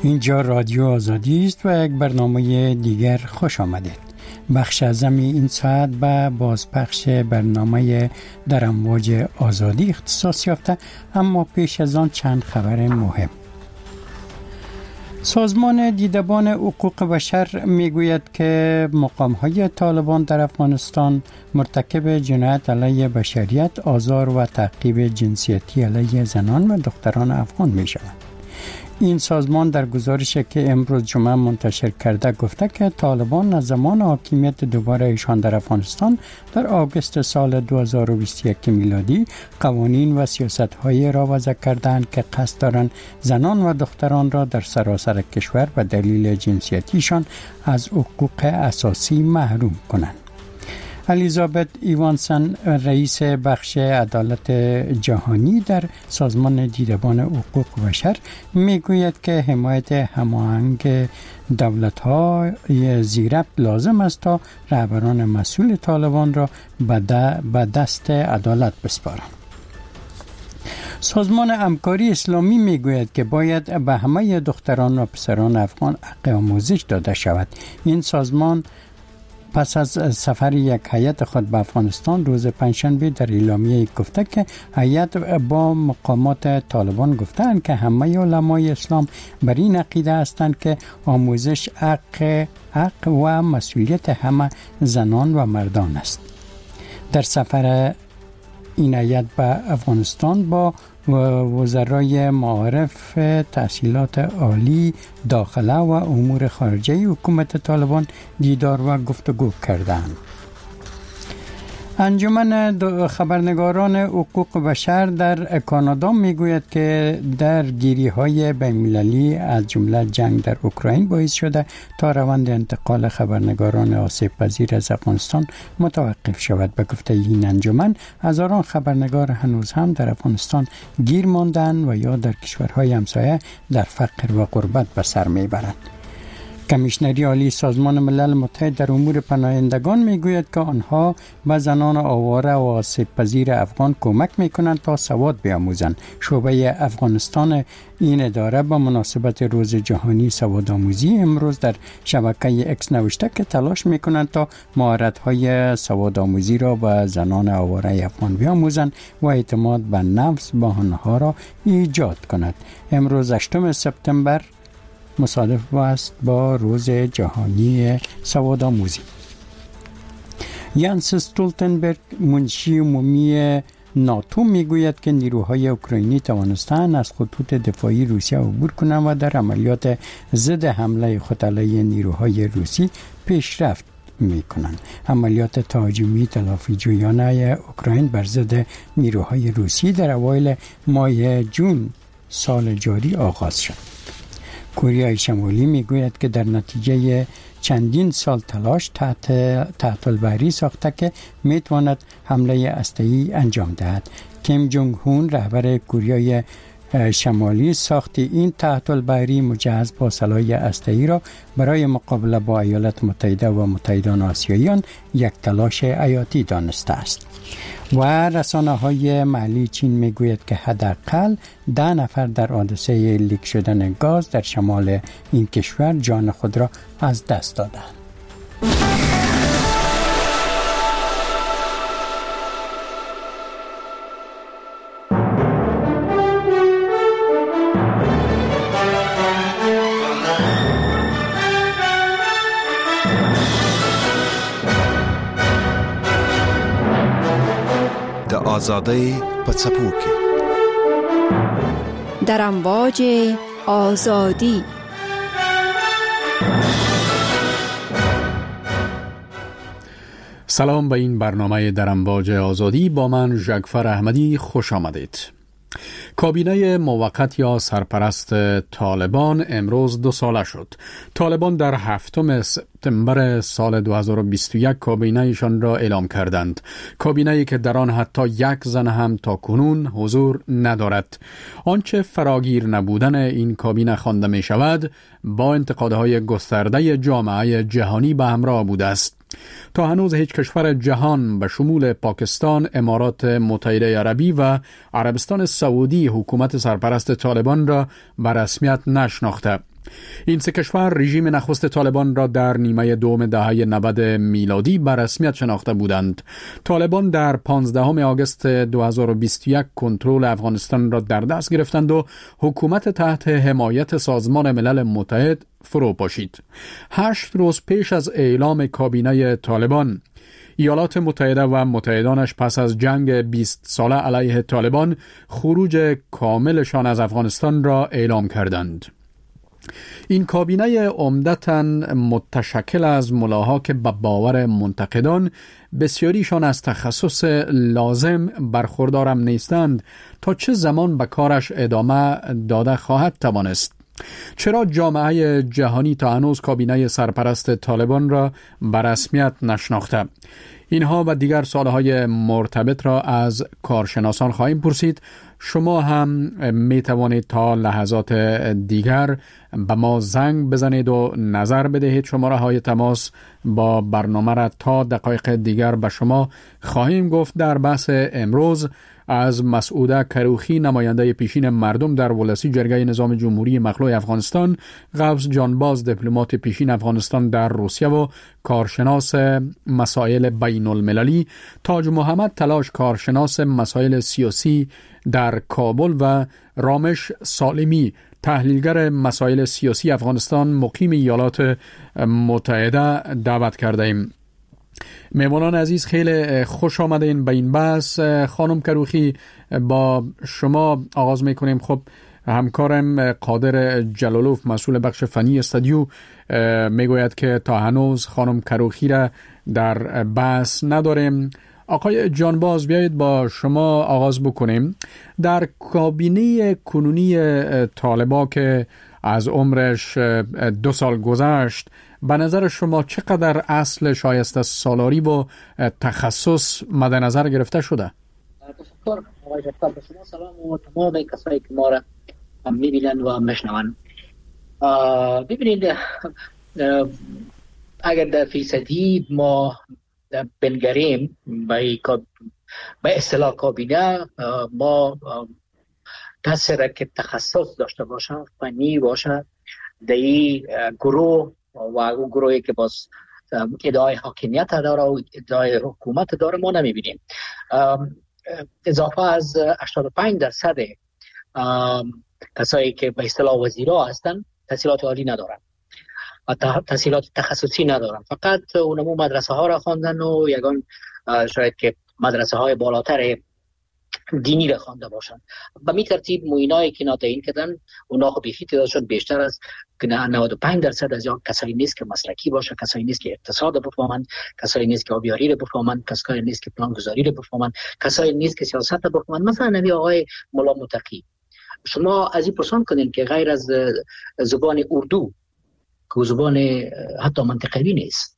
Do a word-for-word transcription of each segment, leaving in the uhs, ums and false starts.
اینجا رادیو آزادی است و یک برنامه دیگر خوش آمدید. بخش اعظم این ساعت به بازپخش برنامه در امواج آزادی اختصاص یافته، اما پیش از آن چند خبر مهم. سازمان دیدبان حقوق بشر میگوید که مقام‌های طالبان در افغانستان مرتکب جنایت علیه بشریت، آزار و تعقیب جنسیتی علیه زنان و دختران افغان می‌شوند. این سازمان در گزارشی که امروز جمعه منتشر کرده گفته که طالبان از زمان حاکمیت دوباره ایشان در افغانستان در آگوست سال دو هزار و بیست و یک میلادی قوانین و سیاست‌هایی را وضع کردند که قصد دارند زنان و دختران را در سراسر کشور به دلیل جنسیتیشان از حقوق اساسی محروم کنند. الیزابت ایوانسن، رئیس بخش عدالت جهانی در سازمان دیدبان حقوق بشر، میگوید که حمایت هماهنگ دولت‌های زیربط لازم است تا رهبران مسئول طالبان را به دست عدالت بسپارند. سازمان همکاری اسلامی میگوید که باید به همه دختران و پسران افغان حق آموزش داده شود. این سازمان پس از سفر یک هیئت خود به افغانستان روز پنجشنبه در اعلامیه گفته که هیئت با مقامات طالبان گفتند که همه علمای اسلام بر این عقیده هستند که آموزش حق حق و مسئولیت همه زنان و مردان است. در سفر این هیئت به افغانستان با وزرای معارف، تحصیلات عالی، داخله و امور خارجه حکومت طالبان دیدار و گفتگو کردند. انجمن خبرنگاران حقوق بشر در کانادا میگوید که درگیری‌های بین‌المللی از جمله جنگ در اوکراین باعث شده تا روند انتقال خبرنگاران آسیب پذیر از افغانستان متوقف شود. به گفته این انجمن، هزاران خبرنگار هنوز هم در افغانستان گیر ماندند و یا در کشورهای همسایه در فقر و غربت به سر میبرند. کمیشنری عالی سازمان ملل متحد در امور پناهندگان میگوید که آنها به زنان آواره و آسیب پذیر افغان کمک میکنند تا سواد بیاموزند. شعبه افغانستان این اداره به مناسبت روز جهانی سواد آموزی امروز در شبکه اکس نوشته که تلاش میکنند تا مهارت‌های سواد آموزی را به زنان آواره افغان بیاموزند و اعتماد به نفس با آنها را ایجاد کند. امروز هشتم سپتامبر مصادف است با روز جهانی سواد آموزی. یانس استولتنبرگ، منشی عمومی ناتو، میگوید که نیروهای اوکراینی توانستند از خطوط دفاعی روسیه عبور کنند و در عملیات ضد حمله خود علیه نیروهای روسی پیشرفت میکنند. عملیات تهاجمی تلافی جویانه اوکراین بر ضد نیروهای روسی در اوایل ماه جون سال جاری آغاز شد. کره شمالی میگوید که در نتیجه چندین سال تلاش تحت تحت البری ساخته که میتواند حمله هسته‌ای انجام دهد. کیم جونگ هون، رهبر کره شمالی، ساخت این تحت البری مجهز با سلاح هسته‌ای را برای مقابله با ایالات متحده و متحدان آسیاییان یک تلاش حیاتی دانسته است. و رسانه‌های محلی چین میگوید که حداقل ده نفر در حادثه لیک شدن گاز در شمال این کشور جان خود را از دست دادند. آزادی پڅپو کې در امواج آزادی. سلام به این برنامه در امواج آزادی، با من ژگفر احمدی خوش آمدید. کابینه موقت یا سرپرست طالبان امروز دو ساله شد. طالبان در هفتم سپتامبر سال دو هزار و بیست و یک کابینه ایشان را اعلام کردند. کابینه‌ای که در آن حتی یک زن هم تا کنون حضور ندارد. آنچه فراگیر نبودن این کابینه خوانده می شود با انتقادهای گسترده جامعه جهانی به همراه بوده است. تا هنوز هیچ کشور جهان به شمول پاکستان، امارات متحده عربی و عربستان سعودی حکومت سرپرست طالبان را به رسمیت نشناخته. این سه کشور رژیم نخست طالبان را در نیمه دوم دهه نود میلادی به رسمیت شناخته بودند. طالبان در پانزدهم آگوست دو هزار و بیست و یک کنترل افغانستان را در دست گرفتند و حکومت تحت حمایت سازمان ملل متحد فرو پاشید. هشت روز پیش از اعلام کابینه طالبان، ایالات متحده و متحدانش پس از جنگ بیست ساله علیه طالبان خروج کاملشان از افغانستان را اعلام کردند. این کابینه عمدتاً متشکل از ملاها که به باور منتقدان بسیاریشان از تخصص لازم برخوردارم نیستند، تا چه زمان به کارش ادامه داده خواهد توانست؟ چرا جامعه جهانی تا هنوز کابینه سرپرست طالبان را به رسمیت نشناخته؟ اینها و دیگر سوالهای مرتبط را از کارشناسان خواهیم پرسید. شما هم می توانید تا لحظات دیگر به ما زنگ بزنید و نظر بدهید. شماره های تماس با برنامه را تا دقایق دیگر به شما خواهیم گفت. در بحث امروز از مسعوده کروخی، نماینده پیشین مردم در ولسی جرگه نظام جمهوری مخلوع افغانستان، قوس جانباز، دیپلمات پیشین افغانستان در روسیه و کارشناس مسائل بین المللی، تاج محمد تلاش، کارشناس مسائل سیاسی در کابل و رامش سالمی، تحلیلگر مسائل سیاسی افغانستان، مقیم ایالات متحده دعوت کرده ایم. میمونان عزیز، خیلی خوش آمدین به این بحث. خانم کروخی، با شما آغاز میکنیم. خب همکارم قادر جلالوف، مسئول بخش فنی استودیو، میگوید که تا هنوز خانم کروخی را در بحث نداریم. آقای جانباز، بیایید با شما آغاز بکنیم. در کابینه کنونی طالبان که از عمرش دو سال گذشت، به نظر شما چقدر اصل شایسته سالاری و تخصص مد نظر گرفته شده؟ تشکر آقای جعفر. به شما سلام و تمام کسایی که ما را میبینن و میشنون. ببینید، اگر در فیصدی ما بنگریم به اصطلاح کابینه، ما کسی که تخصص داشته باشه، فنی باشه، در این گروه و اون گروهی که باز ادعای حاکمیت داره و ادعای حکومت داره ما نمیبینیم. اضافه از هشتاد و پنج درصد کسایی که به اصطلاح وزیرا هستن تحصیلات عالی ندارن و تحصیلات تخصصی ندارن، فقط اونمو مدرسه ها را خواندن و یگان شاید که مدرسه های بالاتر دینی را خوانده باشند. به می ترتیب موینایی که ناتعیین کردن اونا خب بیخی تعدادشون بیشتر از نود و پنج درصد از یا کسایی نیست که مسلکی باشه، کسایی نیست که اقتصاد بفهمن، کسایی نیست که آبیاری رو بفهمن، کسایی نیست که پلانگذاری رو بفهمن، کسایی نیست که سیاست رو بفهمن. مثلا نبی آقای مولا متقی، شما از این پرسان کنین که غیر از زبان اردو که زبان حتی منطقوی نیست،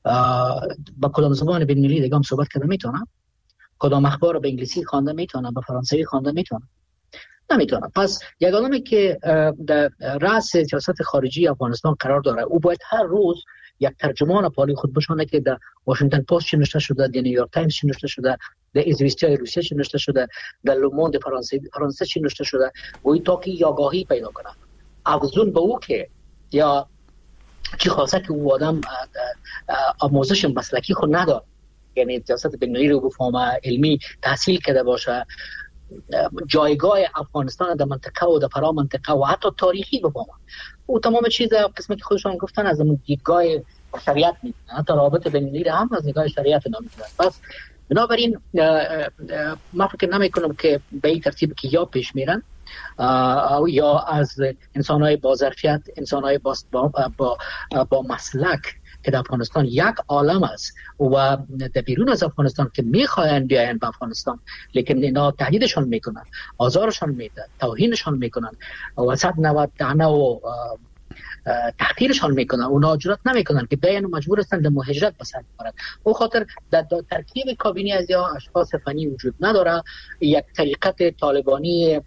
با کدام زبان بین المللی دیگه هم صحبت کرده میتونه؟ کدام اخبار رو به انگلیسی خوانده میتونه، به فرانسوی خوانده میتونه؟ نمیتونه. پس یگانه‌ای که در رأس سیاست خارجی افغانستان قرار داره، او باید هر روز یک ترجمان پالی خود بشونه که در واشنگتن پست چی نوشته شده، در نیویورک تایمز چی نوشته شده، در ایزویستیا روسیه چی نوشته شده، در لوموند فرانسه فرانسه چی نوشته شده، و این تا که آگاهی پیدا کنه. افزون به او که یا چی خواسته که او آدم آموزش مسلکی خود نداره، یعنی سیاست بین‌المللی رو بفهمه، علمی تحصیل کرده باشه، جایگاه افغانستان در منطقه و در فرا منطقه و حتی تاریخی بفهمه. او تمام چیز قسمتی خودشان گفتن از دیدگاه شریعت میدونن، حتی رابطه بین‌المللی هم از دیدگاه شریعت نمیدونن. پس بنابراین من فکر نمی کنم که به این ترتیب که یا پیش میرن یا از انسان‌های با ظرفیت، انسان‌های با با, با, با مسلک که در افغانستان یک عالم است و در بیرون از افغانستان که میخواین بیاین به افغانستان، لیکن اینا تهدیدشان میکنن، آزارشان میدن، توهینشان میکنن و صد و نود دانه و تحقیرشان میکنن. اونا جرات نمیکنن که بیان و مجبور هستن در مهاجرت بسر ببرن. او خاطر در ترکیب کابینه از یا اشخاص فنی وجود نداره. یک طریقت طالبانی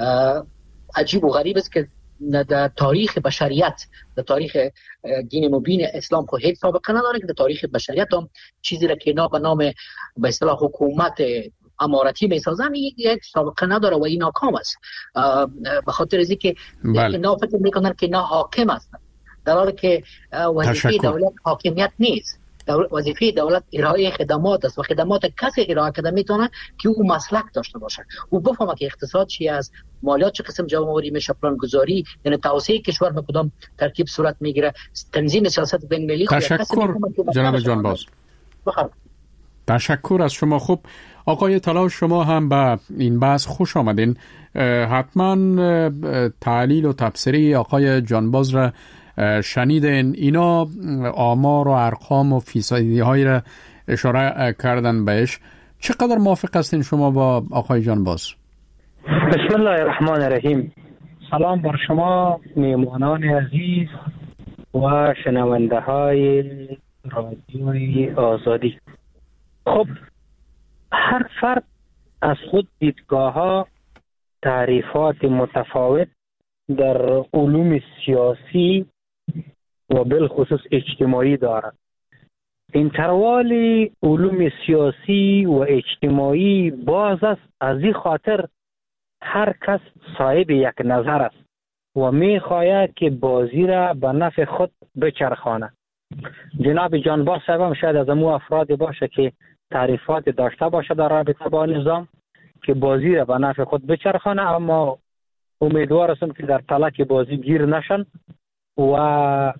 عجیب و غریب است که در تاریخ بشریت، در تاریخ دین مبین اسلام خود هیچ سابقه نداره که در تاریخ بشریت هم چیزی را که اینا به نام به اصطلاح حکومت اماراتی میسازن یک سابقه نداره و این ناکام است، به خاطر از اینکه اینا فکر میکنن که اینا حاکم هستن، در حالی که وظیفه دولت حاکمیت نیست. وظیفه دولت ارائه خدمات است و خدمات کسی ارائه کرده میتونه که او مسلک داشته باشه، او بفهمه که اقتصاد چی است، مالیات چه قسم جمع آوری میشه، پلان گذاری، یعنی توسعه کشور به کدام ترکیب صورت میگیره، تنظیم سیاست بین المللی. تشکر جناب جانباز. بخیر. تشکر از شما. خوب آقای طلا، شما هم به این بحث خوش آمدین. حتما تعلیل و تفسیری آقای جانباز را شنیدین. اینا آمار و ارقام و فیصدی های را اشاره کردن بهش. چقدر موافق هستین شما با آقای جانباز؟ بسم الله الرحمن الرحیم. سلام بر شما میهمانان عزیز و شنونده های رادیوی آزادی. خب هر فرد از خود دیدگاه ها تعریفات متفاوت در علوم سیاسی و بالخصوص اجتماعی دارد. این تروال علوم سیاسی و اجتماعی باز است، از این خاطر هر کس صاحب یک نظر است و می خواهد که بازی را به نفع خود بچرخانه. جناب جانباز صاحب هم شاید از امو افراد باشه که تعریفات داشته باشه در رابطه با نظام که بازی را به نفع خود بچرخانه، اما امیدوار هستم که در تلک بازی گیر نشن و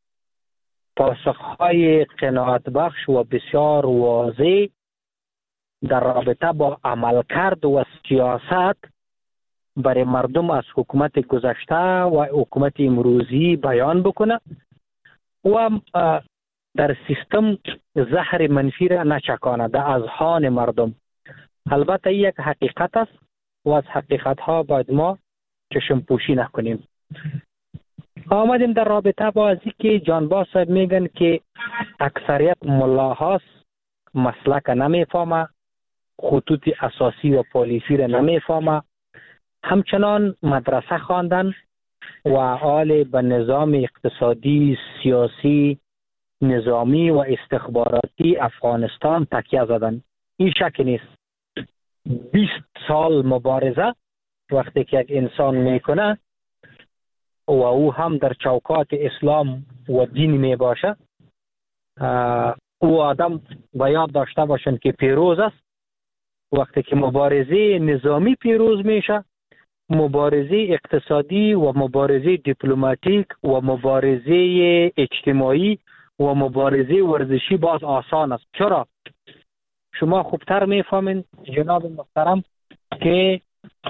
پاسخهای قناعت بخش و بسیار واضح در رابطه با عملکرد و سیاست برای مردم از حکومت گذشته و حکومت امروزی بیان بکنه و در سیستم زهر منفی را نچکانه در اذهان مردم. البته یک حقیقت است و از حقیقت ها باید ما چشم پوشی نکنیم. آمدیم در رابطه با ازی که جانباز صاحب میگن که اکثریت ملاهاست مسلک نمیفهمه، خطوط اساسی و پالیسی را نمیفهمه، همچنان مدرسه خواندن و آل به نظام اقتصادی، سیاسی، نظامی و استخباراتی افغانستان تکیه زدن. این شک نیست. بیست سال مبارزه وقتی که یک انسان میکنه و او هم در چوکات اسلام و دین می باشه، او آدم باید داشته باشن که پیروز است. وقتی که مبارزه نظامی پیروز میشه، مبارزه اقتصادی و مبارزه دیپلماتیک و مبارزه اجتماعی و مبارزه ورزشی باز آسان است. چرا؟ شما خوبتر میفهمین جناب محترم که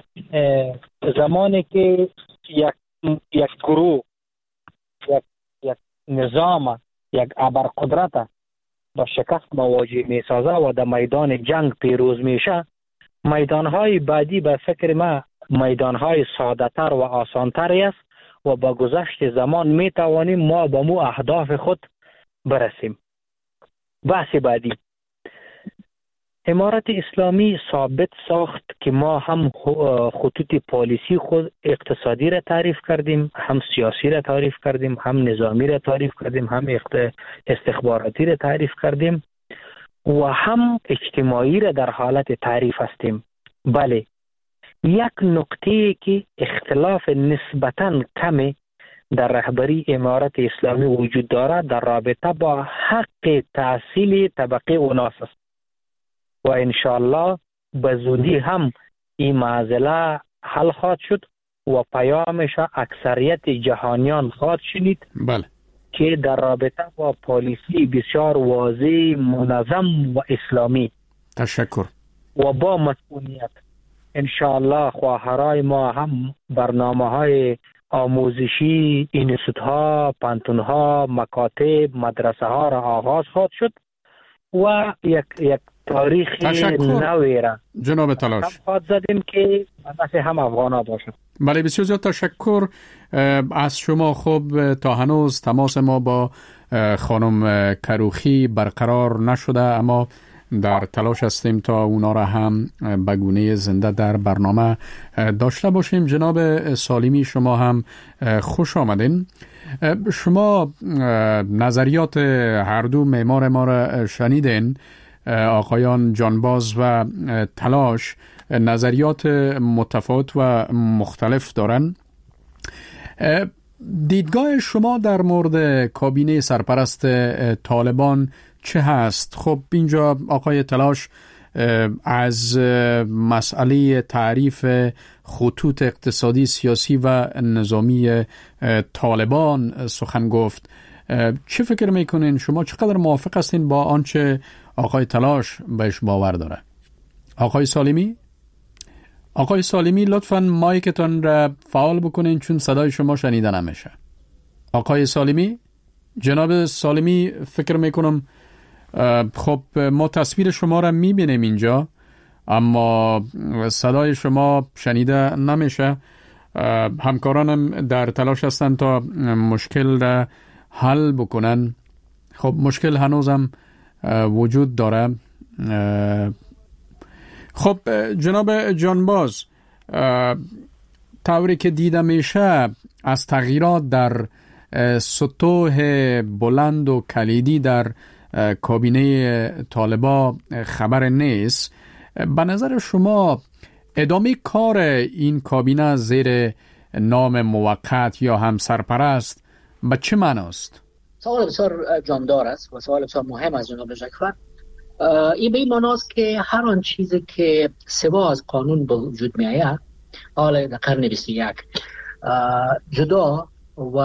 زمانی که یک یک گروه، یک, یک نظام، یک ابرقدرت با شکست مواجه می سازه و در میدان جنگ پیروز میشه، میدانهای بعدی به فکر ما میدانهای ساده تر و آسان تری است و با گذشت زمان می توانیم ما به مو اهداف خود برسیم. بحث بعدی، امارت اسلامی ثابت ساخت که ما هم خطوط پالیسی خود اقتصادی را تعریف کردیم، هم سیاسی را تعریف کردیم، هم نظامی را تعریف کردیم، هم استخباراتی را تعریف کردیم و هم اجتماعی را در حالت تعریف هستیم. بله، یک نکته که اختلاف نسبتاً کمی در رهبری امارت اسلامی وجود دارد در رابطه با حق تحصیل طبقه اوناس است و انشاءالله به زودی هم این معضله حل خواهد شد و پیامش اکثریت جهانیان خواهد شنید. بله. که در رابطه با پالیسی بسیار واضح، منظم و اسلامی تشکر و با مسئولیت انشاءالله خواهرای ما هم برنامه های آموزشی، اینستیتوت ها، پانتون ها، مکاتب، مدرسه ها را آغاز خواهد شد و یک یک تاریخ نوی را جناب تلاش هم خواهد زدیم که مثل هم افغانا باشد. بله، بسیار زیاد تشکر از شما. خوب تا هنوز تماس ما با خانم کروخی برقرار نشده، اما در تلاش هستیم تا اونا را هم به گونه زنده در برنامه داشته باشیم. جناب سالمی، شما هم خوش آمدین. شما نظریات هر دو معمار ما را شنیدین. آقایان جانباز و تلاش نظریات متفاوت و مختلف دارن. دیدگاه شما در مورد کابینه سرپرست طالبان چه هست؟ خب اینجا آقای تلاش از مسئله تعریف خطوط اقتصادی، سیاسی و نظامی طالبان سخن گفت. چه فکر میکنین شما؟ چقدر موافق هستین با آنچه آقای تلاش بهش باور داره؟ آقای سالمی؟ آقای سالمی لطفاً مایکتان را فعال بکنین چون صدای شما شنیده نمیشه. آقای سالمی؟ جناب سالمی فکر میکنم خب ما تصویر شما را میبینیم اینجا اما صدای شما شنیده نمیشه. همکارانم در تلاش هستند تا مشکل را حل بکنن. خب مشکل هنوزم وجود داره. خب جناب جانباز، طوری که دیده میشه از تغییرات در سطوح بلند و کلیدی در کابینه طالبا خبر نیست. به نظر شما ادامه کار این کابینه زیر نام موقت یا هم سرپرست به چه معناست؟ سوال بسیار جاندار است و سوال بسیار مهم از جناب ژاکفر. این به این معناست که هر آن چیزی که سوا از قانون به وجود می آید حالا در قرن بیست و یک جدا و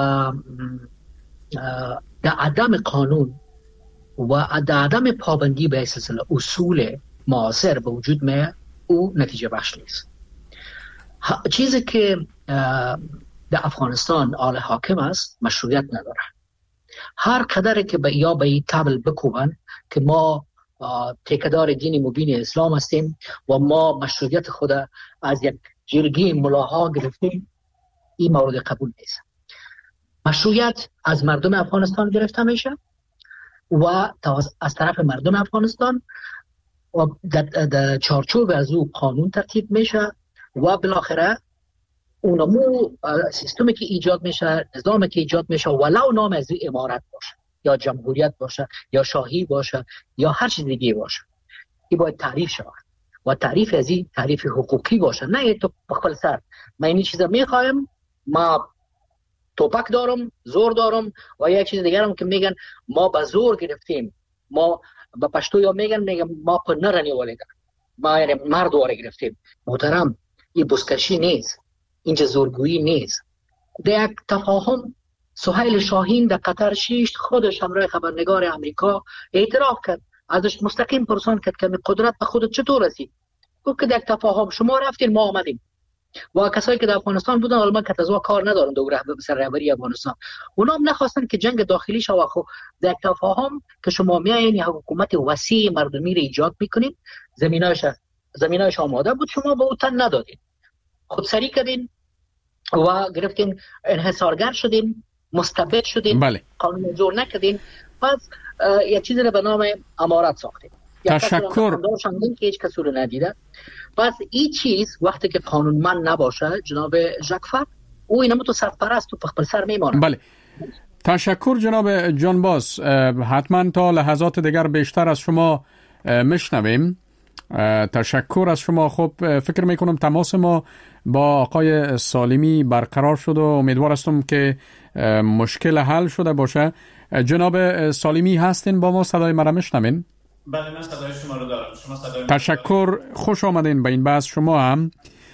در عدم قانون و در عدم پابندی به سلسله اصول معاصر به وجود می او نتیجه بخش نیست. چیزی که در افغانستان آل حاکم است مشروعیت نداره. هر قدر که به یا به این تبل بکوبن که ما تکدار دین مبین اسلام هستیم و ما مشروعیت خود از یک جرگه ملاها گرفتیم، این مورد قبول نیست. مشروعیت از مردم افغانستان گرفته میشه و از طرف مردم افغانستان و در چارچوب از او قانون ترتیب میشه و بالاخره اونمو سیستمی که ایجاد میشه، نظامی که ایجاد میشه، ولو نام از این امارت باشه یا جمهوریت باشه یا شاهی باشه یا هر چیز دیگه باشه، این باید تعریف شود و تعریف از این تعریف حقوقی باشه، نه تو بخبل سر من این چیزا میخوایم، ما توپک دارم، زور دارم و یک چیز دیگر هم که میگن ما به زور گرفتیم، ما به پشتو یا میگن میگن ما پر نرنی ولیدن، ما یعنی مرد واره گرفتیم. محترم، این بزکشی نیست، اینجا زورگویی نیست. در یک تفاهم سهیل شاهین در قطر شیشت خودش همراه خبرنگار امریکا اعتراف کرد، ازش مستقیم پرسان کرد که قدرت به خودت چطور رسید؟ گفت که در یک تفاهم شما رفتین ما آمدیم و کسایی که در افغانستان بودن الان که از کار ندارن دور سر رهبری افغانستان، اونا هم نخواستن که جنگ داخلی شود. خب در یک تفاهم که شما میایین یک حکومت وسیع مردمی رو ایجاد میکنین، زمینایش زمینایش آماده بود، شما به او تن ندادین، خودسری کردین و گرفتین، انحصارگر شدین، مستبد شدین، بله. قانون زور نکردین، پس یک چیزی رو به نام امارت ساختین. تشکر. که هیچ کسی رو ندیده. پس این چیز وقتی که قانونمند نباشه جناب ژاکفر، او اینم تو سرپرست و پخپل سر میمانه. بله. تشکر جناب جانباز. حتما تا لحظات دیگر بیشتر از شما میشنویم. تشکر از شما. خب فکر میکنم تماس ما با آقای سالمی برقرار شد و امیدوار هستم که مشکل حل شده باشه. جناب سالمی هستین با ما؟ صدای مرا میشنوین؟ بله من صدای شما رو دارم. شما صدای تشکر، خوش آمدین به این بحث. شما هم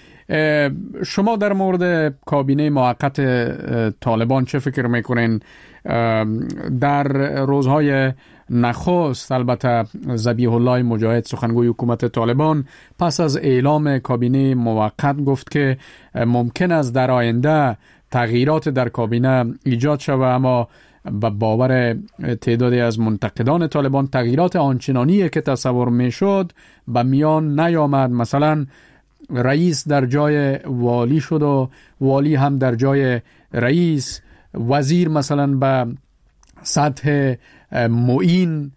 شما در مورد کابینه موقت طالبان چه فکر میکنین؟ در روزهای نخست البته ذبیح الله مجاهد سخنگوی حکومت طالبان پس از اعلام کابینه موقت گفت که ممکن است در آینده تغییرات در کابینه ایجاد شود، اما به باور تعدادی از منتقدان طالبان تغییرات آنچنانی که تصور میشد به میان نیامد. مثلا رئیس در جای والی شد و والی هم در جای رئیس، وزیر مثلا به سطح معین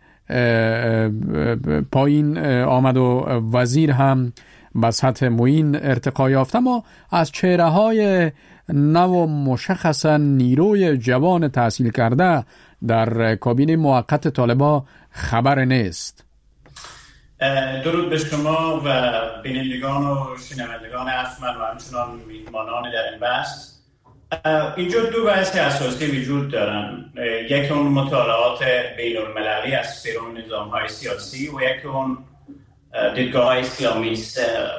پایین آمد و وزیر هم به سطح معین ارتقا یافت، اما از چهره های نو مشخصا نیروی جوان تحصیل کرده در کابینه موقت طالبان خبر نیست. درود به شما و بینندگان و شنوندگان افمن و همچنان میهمانان در این بحث. اینجا دو بحث اساسی وجود دارن، یکی اون مطالعات بین المللی از سیرون نظام های سیاسی و یکی اون دیدگاه های اسلامی است.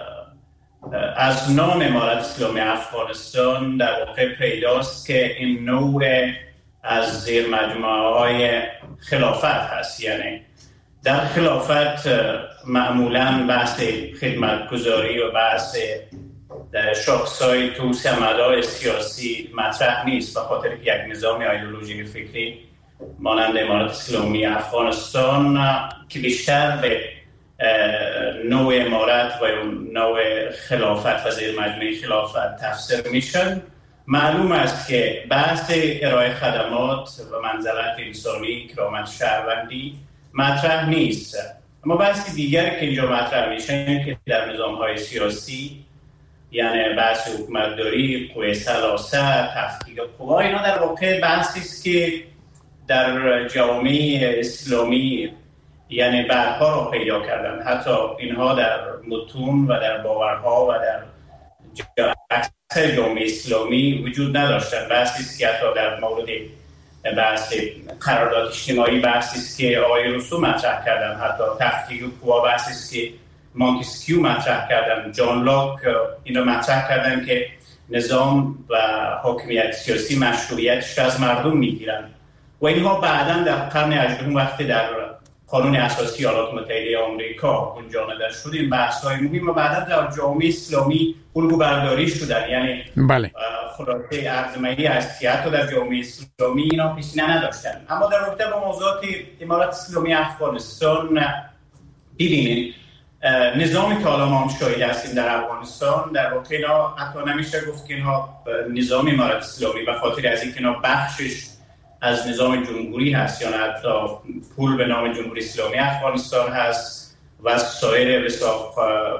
از نام امارت اسلامی افغانستان در واقع پیداست که این نوع از زیر مجموعه های خلافت هست. یعنی در خلافت معمولاً بحث خدمتگزاری و بحث شاخص‌های توسعه‌مدار سیاسی مطرح نیست، به خاطر که یک نظام ایدئولوژی فکری مانند امارت اسلامی افغانستان که بیشتر به نوع امارت و نوع خلافت و زیر مجموعه خلافت تفسیر میشن، معلوم است که بحث ارائه خدمات و منزلت انسانی، کرامت شهروندی مطرح نیست. اما بحث دیگری که اینجا مطرح میشه که در نظام‌های سیاسی، یعنی بحث حکومتداری، قوه ثلاثه، تفکیک قوا، اینا در واقع بحثی است که در جامعه اسلامی یعنی بعدها را پیدا کردن. حتی اینها در متون و در باورها و در اکثر جامعه اسلامی وجود نداشتن. بحثی است که حتی در مورد بحث قرارداد اجتماعی بحثی است که آقای روسو مطرح کردن، حتی تفکیک قوا بحثی است که مونتسکیو مطرح کردن، جان لاک اینا مطرح کردن که نظام و حاکمیت سیاسی مشروعیتش از مردم میگیرن و اینها بعداً در قرن هجدهم وقتی در قانون اساسی ایالات متحده آمریکا گنجانده شد، این بحث‌های مهم و بعدا در جامعه اسلامی الگو برداری شدن. یعنی بله. خلاصه ارزمایی است که حتی در جامعه اسلامی اینا پیشینه نداشتن. اما در رابطه با موضوعات امارت اسلامی افغانستان ببینید، نظامی که حالا ما هم شاهد هستیم در افغانستان، در واقع اینا حتی نمیشه گفت که اینها نظام امارت اسلامی به خاطر از اینکه اینا بخشش از نظام جمهوری هست یا حتی پول به نام جمهوری اسلامی افغانستان هست و سایر وساق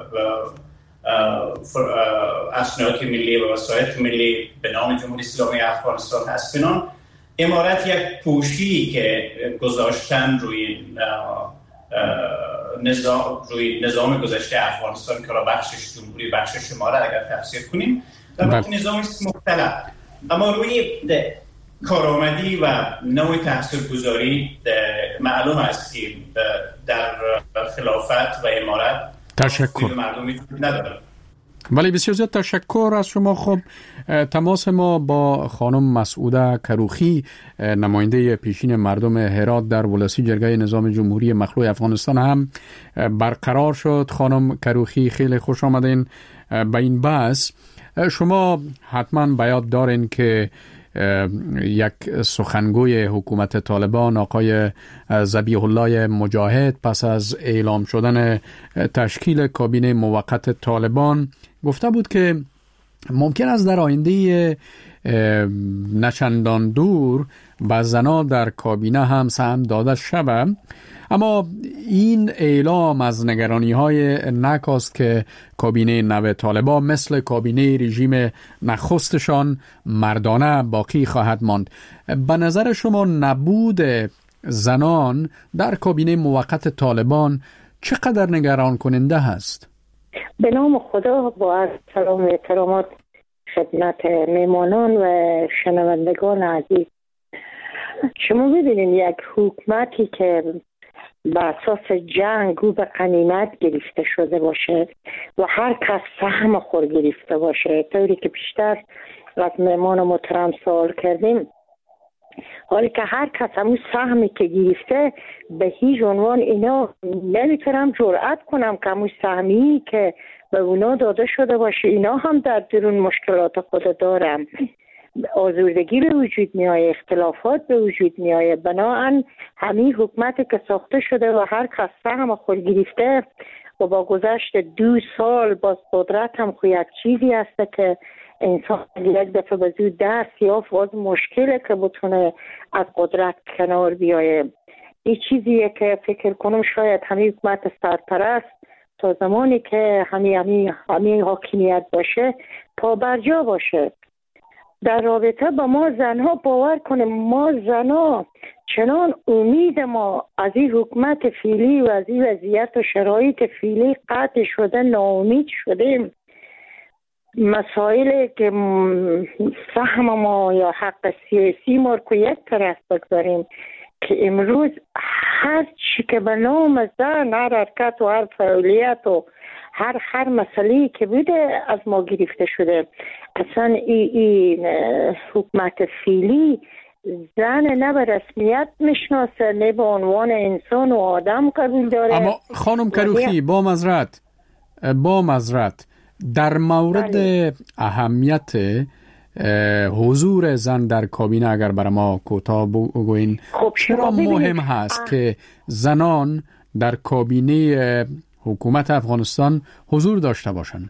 اسناد ملی و وسایط ملی به نام جمهوری اسلامی افغانستان هست. بنان امارت یک پوشی که گذاشتن روی نظام روی نظام گذشته افغانستان که را بخشش جمهوری بخشش امارت اگر تفسیر کنیم در واقع نظامی مختلف، اما روی کارآمدی و نوع تاثیرگذاری معلوم است که در خلافت و امارت تشکر مردمی نداره. ولی بسیار زیاد تشکر از شما. خب تماس ما با خانم مسعوده کروخی، نماینده پیشین مردم هرات در ولسی جرگه نظام جمهوری مخلوع افغانستان هم برقرار شد. خانم کروخی خیلی خوش آمدین به این بحث. شما حتما به یاد دارین که یک سخنگوی حکومت طالبان آقای ذبیح الله مجاهد پس از اعلام شدن تشکیل کابینه موقت طالبان گفته بود که ممکن است در آینده نچندان دور به زنها در کابینه هم سهم داده شود. اما این اعلام از نگرانی‌های نکاست که کابینه نو طالبان مثل کابینه رژیم نخستشان مردانه باقی خواهد ماند. به نظر شما نبود زنان در کابینه موقت طالبان چقدر نگران کننده هست؟ به نام خدا با عرض سلام و احترامات خدمت میمانان و شنوندگان عزیز، شما ببینید یک حکومتی که به اساس جنگ او به غنیمت گرفته شده باشه و هر کس سهم خود گرفته باشه، طوری که بیشتر از میمان محترم سوال کردیم، حالی که هر کس همون سهمی که گرفته به هیچ عنوان اینا نمیتونم جرأت کنم که همون سهمی که به اونا داده شده باشه اینا هم در درون مشکلات خود دارم، آزردگی به وجود می آید، اختلافات به وجود می آید. بنابراین همین حکومتی که ساخته شده و هر کس سهم خود گرفته و با گذشت دو سال باز قدرت هم خو یک چیزی هسته که انسان یک دفعه به زود دست یافت، باز مشکله که بتونه از قدرت کنار بیایه. این چیزیه که فکر کنم شاید همین حکومت سرپرست تا زمانی که همین همین همین حاکمیت باشه پا برجا باشه. در رابطه با ما زنها باور کنیم، ما زنها چنان امید ما از این حکومت فعلی و از این وضعیت و شرایط فعلی قطع شده، ناامید شدیم. مسائل که فهم ما یا حق سیاسی ما رو یک طرف بگذاریم که امروز هر چی که به نام زن، هر حرکت و هر فعالیت و هر هر مسئله که بوده از ما گرفته شده. اصلا این ای حکومت فعلی زن نه به رسمیت میشناسه، نه به عنوان انسان و آدم قبول داره. اما خانم کروخی با معذرت با معذرت در مورد بله. اهمیت حضور زن در کابینه اگر برای ما کوتاه بگوین، خب چرا مهم هست اه. که زنان در کابینه حکومت افغانستان حضور داشته باشند؟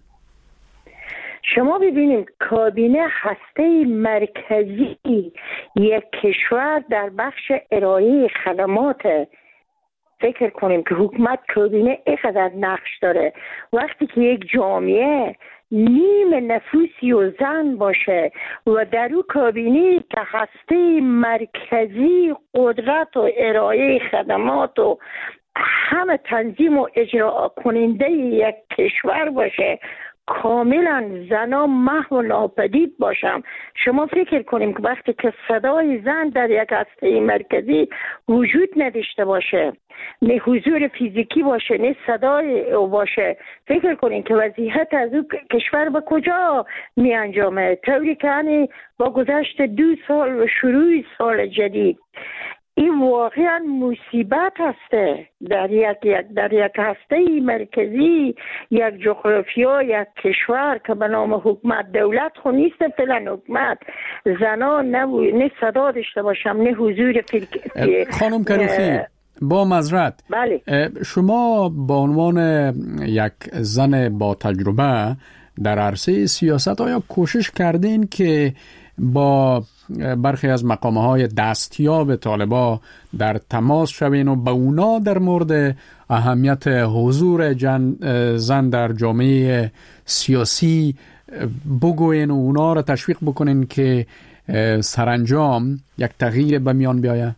شما ببینید کابینه هسته مرکزی یک کشور در بخش ارائه خدمات. فکر کنیم که حکومت کابینه اینقدر نقش داره. وقتی که یک جامعه نیم نفوسی و زن باشه و در او کابینه که هسته مرکزی قدرت و ارائه خدمات و همه تنظیم و اجرا کننده یک کشور باشه، کاملا زنا محو و ناپدید باشم. شما فکر کنیم که وقتی که صدای زن در یک هسته مرکزی وجود نداشته باشه، نه حضور فیزیکی باشه نه صدای او باشه، فکر کنیم که وضعیت از او کشور به کجا می انجامه؟ طوری که یعنی با گذشت دو سال و شروع سال جدید این واقعا مصیبت هسته در یک یک در یک هسته مرکزی، یک جغرافیا، یک کشور که به نام حکومت. دولت خو نیست فعلا حکومت. زنان نه نه صدا داشته باشم نه حضور فیزیکی. خانم کروخی با معذرت، بله. شما به عنوان یک زن با تجربه در عرصه سیاست آیا کوشش کردین که با برخی از مقامهای دستیاب طالبا در تماس شوین و به اونا در مورد اهمیت حضور جن زن در جامعه سیاسی بگوین و اونا را تشویق بکنین که سرانجام یک تغییر به میان بیاید؟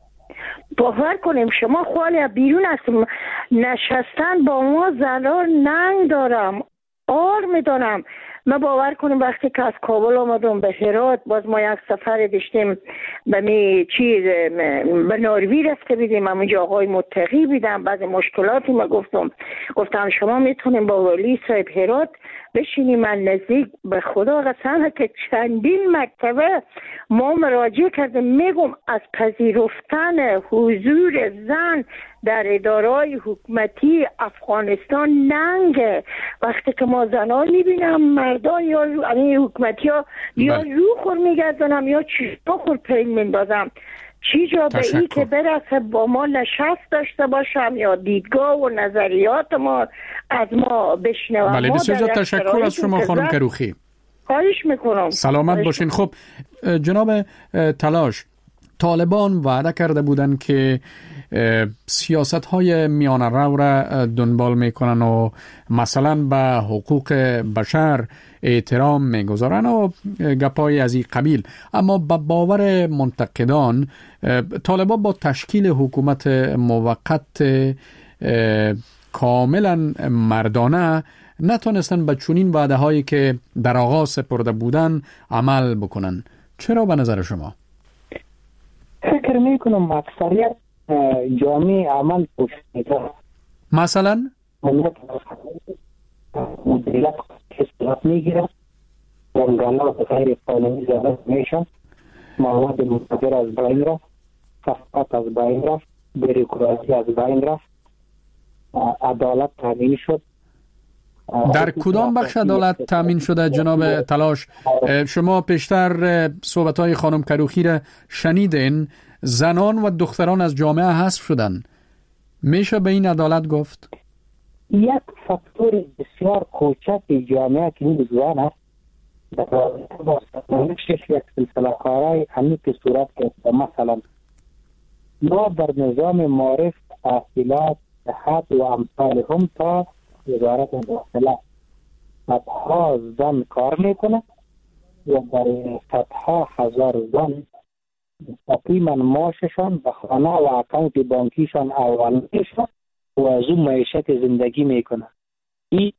باور کنیم شما خواهی بیرون هستیم نشستن با ما زنان ننگ دارم، آر میدانم. ما باور کنیم وقتی که از کابل آمدم به هرات، باز ما یک سفر داشتیم به می چیز به ناروی رفته بیدیم، همونجا آقای متقی بیدم، بعض مشکلاتی ما گفتم گفتم شما میتونیم با ولی صاحب هرات بشینیم. من نزدیک به خدا قسم که چندین مکتبه ما مراجعه کردیم. میگم از پذیرفتن حضور زن در ادارهای حکومتی افغانستان ننگه. وقتی که ما زنان میبینم مردان یا یعنی حکومتی ها یا رو خور میگردنم یا چیزا خور پین میندازم، چی جا به این که برسه با ما نشست داشته باشم یا دیدگاه و نظریات ما از ما بشنوم. بله بسیار تشکر از شما خانم کروخی. خواهش میکنم. سلامت باشین. خب جناب تلاش، طالبان وعده کرده بودن که سیاست های میان رو را دنبال میکنن و مثلا به حقوق بشر احترام میگذارن و گپای از این قبیل، اما به باور منتقدان طالبان با تشکیل حکومت موقت کاملا مردانه نتونستن به چنین وعده هایی که در آغاز سپرده بودن عمل بکنن. چرا به نظر شما؟ فکر میکنم اکثریت جامعه عمل پوشیده. مثلا مدیریت کسبت میگیره، جنگلات غیر قانونی زده میشن، مواد مخدر از بین رفت، کسبت از بین رفت، بروکراسی از بین رفت، عدالت تامین شد. در کدام بخش عدالت تامین شده جناب تلاش؟ شما پیشتر صحبت‌های خانم کروخی را شنیدین، زنان و دختران از جامعه حذف شدن. میشه به این عدالت گفت؟ یک فاکتور بسیار کوچک جامعه که این زوان است در رابطه با سرنوشت یک سلسله کارهای همین که صورت گرفته. مثلا ما در نظام معارف، تحصیلات، صحت و امثال هم تا وزارت داخله صدها زن کار میکنه و در صدها هزار زن تقریبا معاششان به خانه و اکانت بانکیشان اول میشه و از اون معیشت زندگی میکنه. این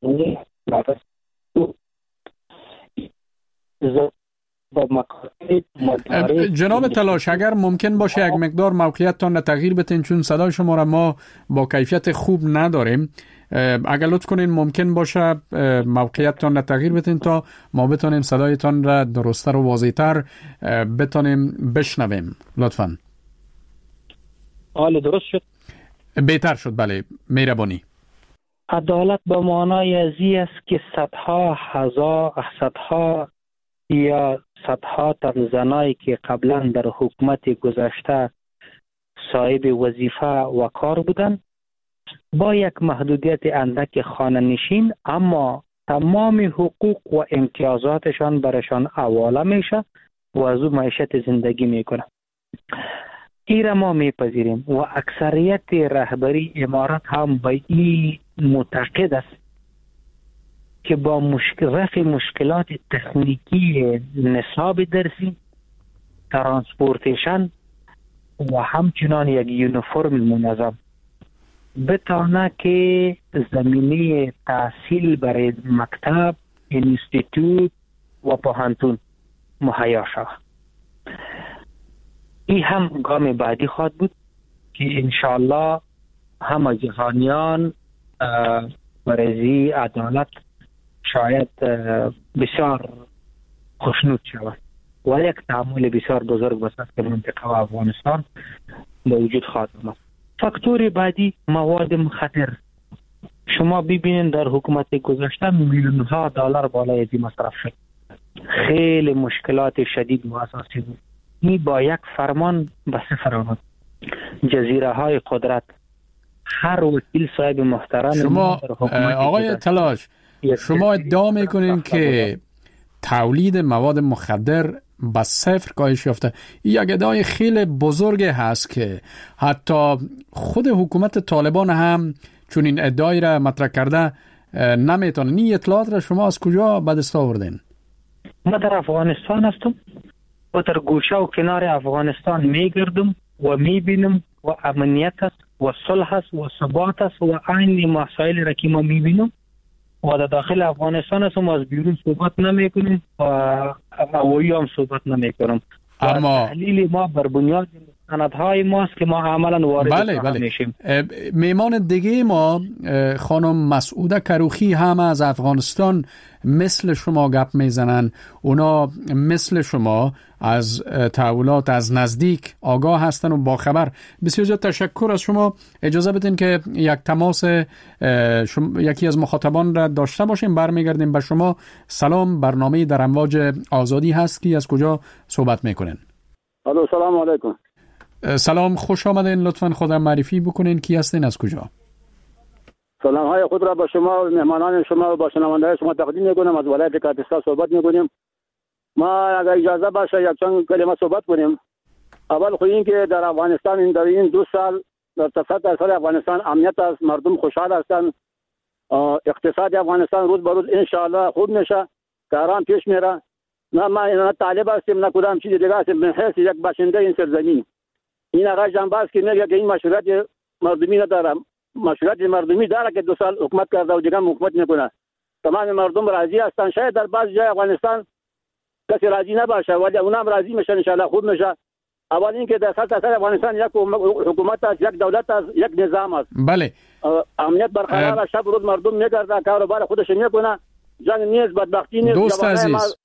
جناب تلاش اگر ممکن باشه یک مقدار موقعیتتان را تغییر بتین، چون صدای شما را ما با کیفیت خوب نداریم. اگر لطف کنین ممکن باشه موقعیتتان را تغییر بتین تا ما بتونیم صدایتان را درست‌تر و واضح‌تر بتونیم بشنویم. لطفاً. حال درست شد؟ بهتر شد. بله، مهربانی. عدالت به معنای ازی است که صدها هزار صدها یا صدها تن زنایی که قبلا در حکومت گذشته صاحب وظیفه و کار بودند با یک محدودیت اندک خانه نشین، اما تمام حقوق و امتیازاتشان برشان حواله میشه و از او معیشت زندگی میکنه. این را ما میپذیریم و اکثریت رهبری امارات هم به این معتقد است که با مشکل رفع مشکلات تکنیکی نصاب درسی، ترانسپورتیشن و همچنان یک یونیفرم منظم بتانه که زمینه تحصیل برای مکتب، انستیتوت و پوهنتون مهیا شود. این هم گام بعدی خواهد بود که انشاءالله همه جهانیان برای عدالت شاید بسیار خوشنود شود و یک تعامل بسیار بزرگ بسید که منطقه و افغانستان به وجود خواهد آمد. فاکتور بعدی مواد مخدر. شما ببینید در حکومت گذشته میلیون ها دلار بالای از مصرف شد. خیلی مشکلات شدید و اساسی بود. این با یک فرمان به صفر آمد. جزیره های قدرت. هر وکیل صاحب محترم شما آقای تلاش شما ادعا میکنین که تولید مواد مخدر به صفر کاهش یافته. این یک ادعای خیلی بزرگ هست که حتی خود حکومت طالبان هم چون این ادعای را مطرح کرده نمیتونه. این اطلاعات را شما از کجا به دست آوردین؟ ما در افغانستان هستم و در گوشه و کنار افغانستان میگردم و میبینم و امنیت است و صلح است و ثبات است و عین مسائل را که ما میبینم و در داخل افغانستان هستم از بیرون صحبت نمیکنم و اوایی هم صحبت نمیکنم. اما تحلیل ما بر بنیاد سندهای ماست که ما عملا وارد بله بله. میشیم. میمان دیگه ما خانم مسعوده کروخی هم از افغانستان مثل شما گپ میزنن. اونا مثل شما از تحولات از نزدیک آگاه هستن و باخبر. بسیار زیاد تشکر از شما. اجازه بدین که یک تماس شما، یکی از مخاطبان را داشته باشیم. برمیگردیم به شما. سلام، برنامه در امواج آزادی هست که از کجا صحبت میکنین؟ الو، سلام علیکم. سلام، خوش آمدین. لطفاً خودم معرفی بکنین، کی هستین، از کجا؟ سلام های خود را با شما و مهمانان شما و با شنوندگان شما تقدیم میکنم. از ولایت کاپیسا صحبت میکنیم. ما اگر اجازه باشه یک چند کلمه صحبت کنیم. اول خو این که در افغانستان این در این دو سال در صد درصد افغانستان امنیت است، مردم خوشحال هستند، اقتصاد افغانستان روز به روز ان شاء الله خوب میشه، کاران پیش میره. نه ما نه طالب هستیم نه کدام چیز دیگه هستیم، به حیث یک باشنده این سرزمین. این آقای جنباز که میگه که این مشروعیت مردمی نداره، مشروعیت مردمی داره که دو سال حکومت کرده و دیگه حکومت نکنه. تمام مردم راضی هستن. شاید در بعض جای افغانستان کسی راضی نباشه ولی اونم راضی میشن ان شاء الله خوب میشه. اول اینکه در سطح سطح افغانستان یک حکومت است، یک دولت است، یک نظام است. بله. امنیت برقرار، شب روز مردم میگرده، کاروبار خودش میکنه. جنگ نیست، بدبختی نیست. دوست عزیز،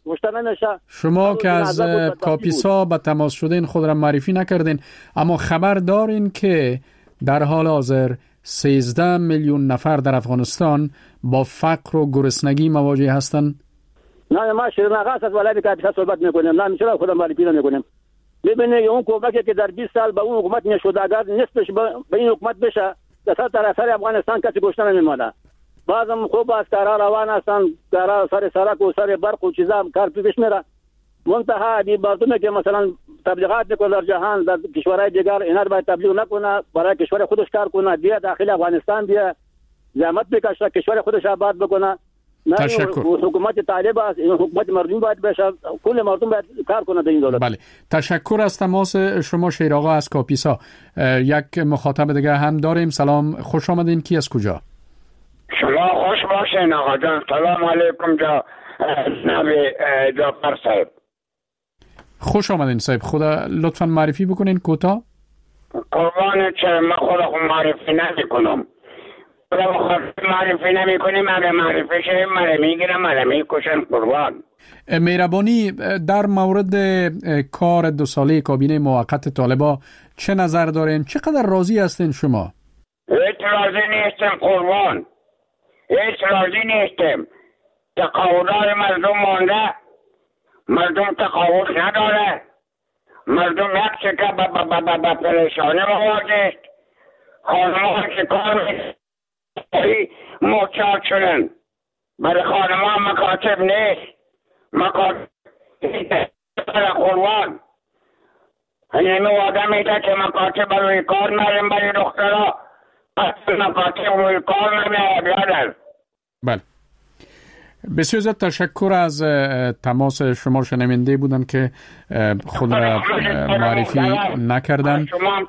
شما که از کاپیسا به تماس شدین خود را معرفی نکردین، اما خبر دارین که در حال حاضر سیزده میلیون نفر در افغانستان با فقر و گرسنگی مواجه هستند؟ نه ما شیرین آقا از ولایت کاپیسا صحبت میکنیم. نه میشه خودم معرفی نمیکنیم. ببینید اون کوبکی که در بیست سال به اون حکومت نشد اگر نصفش به این حکومت بشه در سر سر افغانستان کسی گوش نمیمونه. بعضم خوب از کارا روان هستن، کارا سر سرک و سر برق و چیزا کار پیش میره. منتها دی مردمی که مثلا تبلیغات میکنه در جهان در کشورهای دیگر اینا رو باید تبلیغ نکنه، برای کشور خودش کار کنه، بیا داخل افغانستان بیا زحمت بکشه کشور خودش آباد بکنه. تشکر. حکومت طالب است، این حکومت مردمی باید بشه، کل مردم باید کار کنه در این دولت. بله، تشکر از تماس شما شیر آقا از کاپیسا. یک مخاطب دیگه هم داریم. سلام، خوش آمدین. کی از کجا؟ شما خوش باشین آقا جان. سلام علیکم جا نبی جعفر صاحب. خوش آمدین صاحب. خدا لطفا معرفی بکنین کوتاه. قربان چه من خدا خود معرفی نمی کنم. خدا خود معرفی نمی کنیم. اگه معرفی شه من میگیرم من میکشم قربان. مهربانی در مورد کار دو ساله کابینه موقت طالبا چه نظر دارین؟ چقدر راضی هستین شما؟ هیچ راضی نیستم قربان. هیچ راضی نیستم. تقاعدهای مردم مانده. مردم تقاعد نداره. مردم یک شکر به پریشانی مواجه است. خانم‌ها که کار می‌کنند معتاد شدن. برای خانم‌ها مکاتب نیست. مکاتب قربان. همین وعده میده که مکاتب روی کار نریم برای دخترها. اصلا مکاتب روی کار نمیاد بیادر. بله. بسیار زیاد تشکر از تماس شما. شنونده بودن که خود را معرفی نکردن.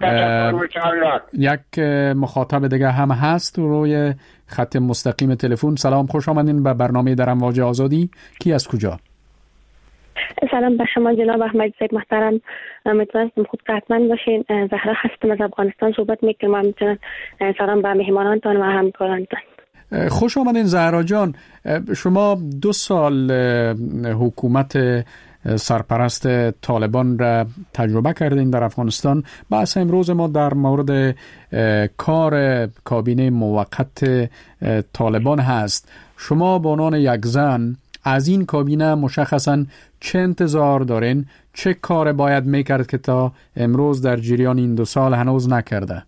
یک مخاطب دیگه هم هست روی خط مستقیم تلفن. سلام، خوش آمدین به برنامه در امواج آزادی. کی از کجا؟ سلام به شما جناب احمدی صاحب محترم. امیدوارم خود قدرتمند باشین. زهرا هستم از افغانستان صحبت میکنم. میتونم سلام به مهمانانتان و همکارانتان. خوش آمدین زهرا جان. شما دو سال حکومت سرپرست طالبان را تجربه کردین در افغانستان. بحث امروز ما در مورد کار کابینه موقت طالبان هست. شما به عنوان یک زن از این کابینه مشخصاً چه انتظار دارین؟ چه کار باید میکرد که تا امروز در جریان این دو سال هنوز نکرده؟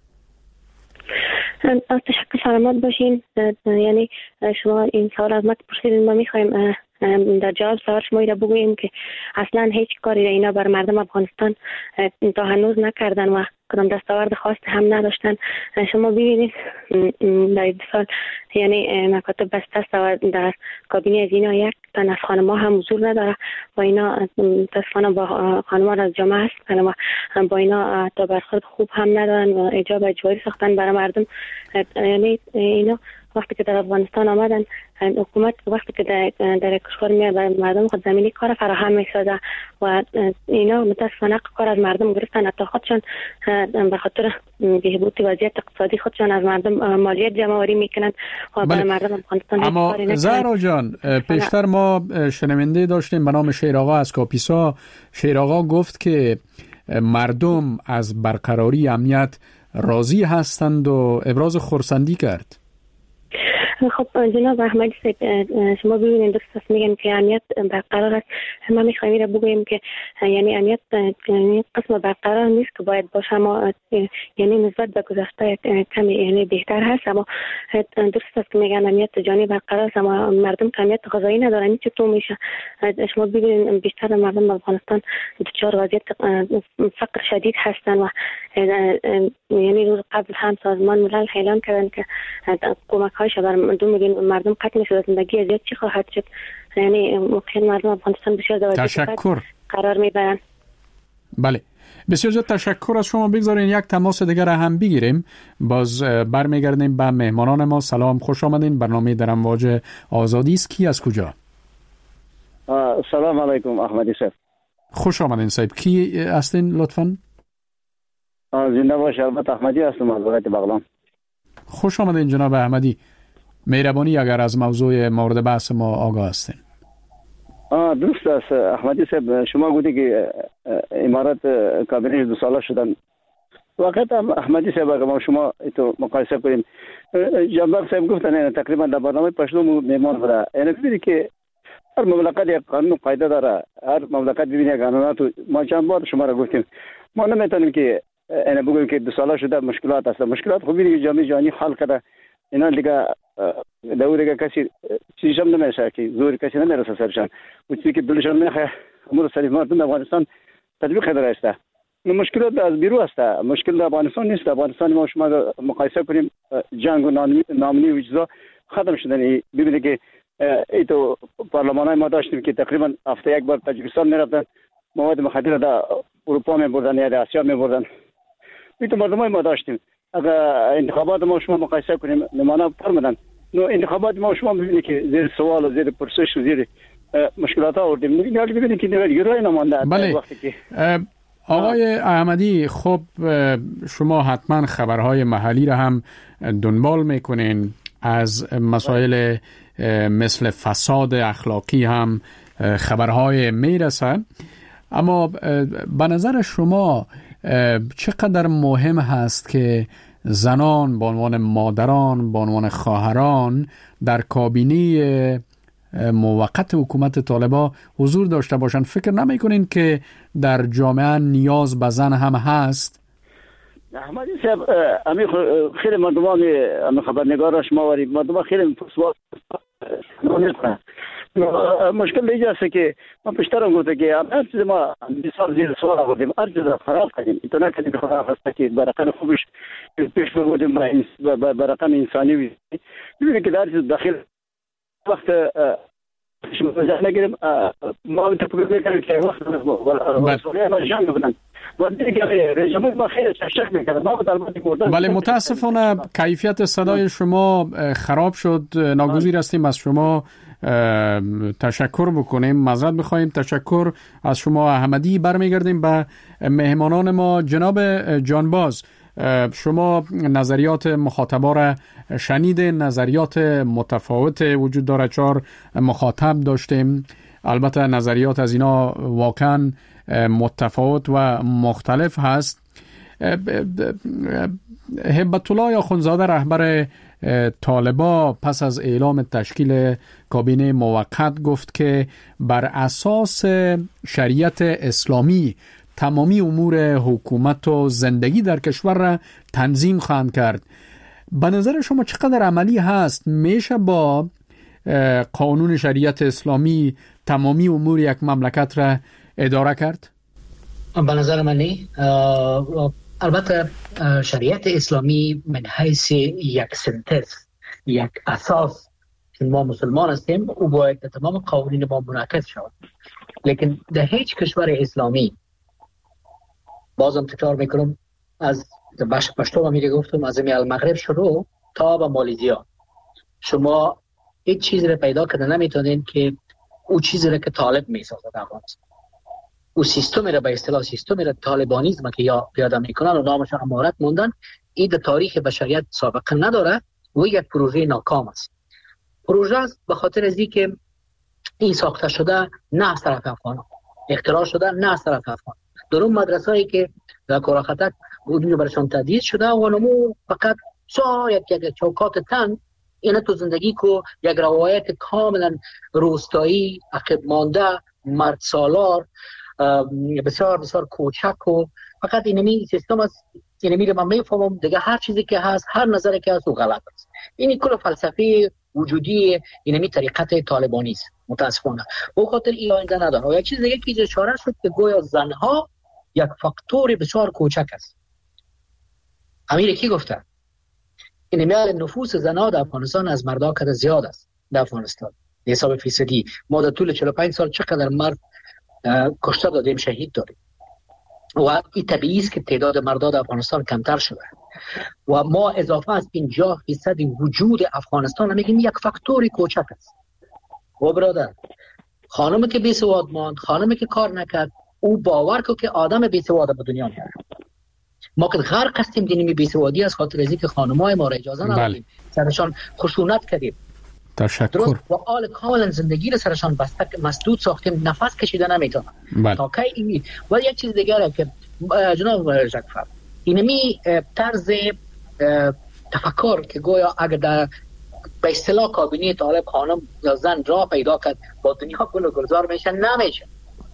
از تشکر سلامت باشین. یعنی شما این سوال از ما پرسیدین، ما میخوایم در جواب سوال شما را بگوییم که اصلا هیچ کاری را اینا بر مردم افغانستان تا هنوز نکردن و کدام دستاورد خاص هم نداشتن. شما ببینید در این سال یعنی مکاتب بسته است و در کابینه از اینا یک تن از خانم‌ها هم حضور نداره و اینا متاسفانه با خانم‌ها از جامعه هست و با اینا تا برخورد خوب هم ندارن و اجاب اجباری ساختن برای مردم. یعنی اینا وقتی که در افغانستان آمدن، حکومت وقتی که در, در کشور میاد برای مردم خود زمینی کار فراهم میسازه و اینا متاسفانه کار از مردم گرفتن. حتی خودشان به خاطر بهبود وضعیت اقتصادی خودشان از مردم مالیات جمع آوری میکنن و برای مردم افغانستان. اما زهرا جان، پیشتر ما شنونده داشتیم به نام شیر آقا از کاپیسا. شیر آقا گفت که مردم از برقراری امنیت راضی هستند و ابراز خرسندی کرد. خب جناب احمدی صاحب، شما ببینید درست میگن که امنیت برقرار است. ما میخوایم را بگوییم که یعنی امنیت یعنی قسم برقرار نیست که باید باشه، اما یعنی نسبت به گذشته کمی یعنی بهتر هست. اما درست است که میگن امنیت جانی برقرار است، اما مردم امنیت غذایی ندارن. این چطور میشه؟ شما ببینید بیشتر مردم افغانستان دچار وضعیت فقر شدید هستن و یعنی روز قبل هم سازمان ملل اعلام کردن که کمک هایش بر دو میلیون مردم قطع میشه. زندگی ازیاد چی خواهد شد؟ یعنی ممکن مردم افغانستان بسیار در تشکر قرار میبرن. بله، بسیار زیاد تشکر از شما. بگذارین یک تماس دیگر هم بگیریم، باز برمیگردیم به مهمانان ما. سلام، خوش آمدین. برنامه در امواج آزادی است. کی از کجا؟ سلام علیکم احمدی صاحب. خوش آمدین صاحب. کی هستین لطفاً؟ زنده باش. شربت احمدی هستم از ولایت بغلان. خوش آمدین جناب احمدی. مهربانی اگر از موضوع مورد بحث ما آگاه هستین. آه درست است احمدی صاحب. شما گفتی که امارات کابینه دو ساله شدن. واقعا احمدی صاحب اگر ما شما تو مقایسه کنیم، جناب صاحب گفتن تقریبا در برنامه پشتو مهمان بوده. یعنی ببینید که هر مملکت یک قانون و قاعده داره. هر مملکت ببینید قانونات. ما چند بار شما را گفتیم ما نمیتونیم که اینا بگویم که دو ساله شده مشکلات هست. مشکلات خوبی دیگه جامعه جهانی حل کرده. اینا دیگه دو دیگه کسی چیزی هم نمیشه که زور کسی نمیرسه سرشان. و چیزی که دلشان میخواد امور سلیف مردم افغانستان تطبیق داره است. مشکلات از بیرون است. مشکل در افغانستان نیست. افغانستان ما شما مقایسه کنیم جنگ و نامنی و چیزا ختم شدن. ببینید که ای تو پارلمانای ما داشتیم که تقریبا هفته یک بار تاجیکستان میرفتن، مواد مخدر در اروپا میبردن یا در آسیا میبردن. ای تو مردمای ما داشتیم. اگر انتخابات ما شما مقایسه کنیم نمونه فرمودن، نو انتخابات ما شما میبینید که زیر سوال و زیر پرسش و زیر مشکلات ها آوردیم. نگید حالی ببینید که نگرای نمانده. بله. وقتی که آقای احمدی، خب شما حتما خبرهای محلی را هم دنبال میکنین، از مسائل مثل فساد اخلاقی هم خبرهای میرسه، اما به نظر شما چقدر مهم هست که زنان به عنوان مادران، به عنوان خواهران در کابینه موقت حکومت طالبان حضور داشته باشند؟ فکر نمی کنین که در جامعه نیاز به زن هم هست؟ احمدی صاحب، امی خیلی مردمان امی خبرنگار شما واری مردمان خیلی سوال نمی‌کنن. مشکل دیگه است که ما پیشترم گفته که هر چیز ما مثال زیر سوال آوردیم، هر چیز خراب کردیم. تو نکنیم خراب هست که برقم خوبش پیش بردیم برقم انسانی وی. ببینید که در چیز داخل وقت شما جا نگیریم ما تفکر میکنیم که وقت مسئولیت ما جنگ بودن. بله، متاسفانه کیفیت صدای شما خراب شد. ناگزیر هستیم از شما تشکر بکنیم، معذرت بخوایم. تشکر از شما احمدی. برمیگردیم به مهمانان ما. جناب جانباز، شما نظریات مخاطبا را شنیدین، نظریات متفاوت وجود داره. چهار مخاطب داشتیم، البته نظریات از اینا واقعا متفاوت و مختلف هست. هبت الله آخوندزاده رهبر طالبان پس از اعلام تشکیل کابینه موقت گفت که بر اساس شریعت اسلامی تمامی امور حکومت و زندگی در کشور را تنظیم خواهند کرد. به نظر شما چقدر عملی هست؟ میشه با قانون شریعت اسلامی تمامی امور یک مملکت را اداره کرد؟ به نظر من نه. البته شریعت اسلامی من حیث یک سنتز، یک اساس که ما مسلمان هستیم، او باید تمام قوانین ما منعکس شود. لیکن در هیچ کشور اسلامی، بازم تکرار میکنم، از بخش پشتو میگه گفتم از المغرب شروع تا به مالزیا، شما هیچ چیزی رو پیدا کرده نمیتونین که او چیزی رو که طالب میسازه در افغانستان، او سیستمی رو به اصطلاح سیستمی رو طالبانیزم که یا پیاده میکنن و نامش امارت موندن، این در تاریخ بشریت سابقه نداره و یک پروژه ناکام است. پروژه است به خاطر از اینکه این ساخته شده نه از طرف افغان، اختراع شده نه از طرف افغان. در اون مدرسه‌ای که در کوراخطک بودن برشان تدریس شده و نمو فقط شاید یک چوکات تن اینا تو زندگی کو یک روایت کاملا روستایی، عقب مانده، مرد سالار، بسیار بسیار کوچک و فقط اینمی سیستم است. اینمی رو من میفهمم دیگه، هر چیزی که هست، هر نظری که هست او غلط است. اینی کل فلسفه وجودی اینمی طریقت طالبانی است متاسفانه. به خاطر این آینده نداره. و یک چیز دیگه که اشاره شد که گویا زنها یک فاکتور بسیار کوچک است. امیر کی گفته؟ این میال نفوس زنها در افغانستان از مردا کده زیاد است. در افغانستان حساب فیصدی ما در طول چهل و پنج سال چقدر مرد کشته دادیم، شهید داریم و این طبیعی است که تعداد مردا در افغانستان کمتر شده و ما اضافه از پنجاه فیصد وجود افغانستان میگیم یک فاکتوری کوچک است. و برادر، خانمی که بی سواد ماند، خانمی که کار نکرد، او باور که آدم بی سواد به دنیا میاد. ما که غرق هستیم دینی بی سوادی از خاطر اینکه خانم‌های ما را اجازه ندادیم، سرشان خشونت کردیم. تشکر. و آل کاملا زندگی را سرشان بسته مسدود ساختیم، نفس کشیده نمیتونن. تا کی این؟ و یک چیز دیگه که جناب جعفر، اینمی طرز تفکر که گویا اگر در به اصطلاح کابینه طالب خانم یا زن را پیدا کرد با دنیا گل و گلزار میشه، نمیشه.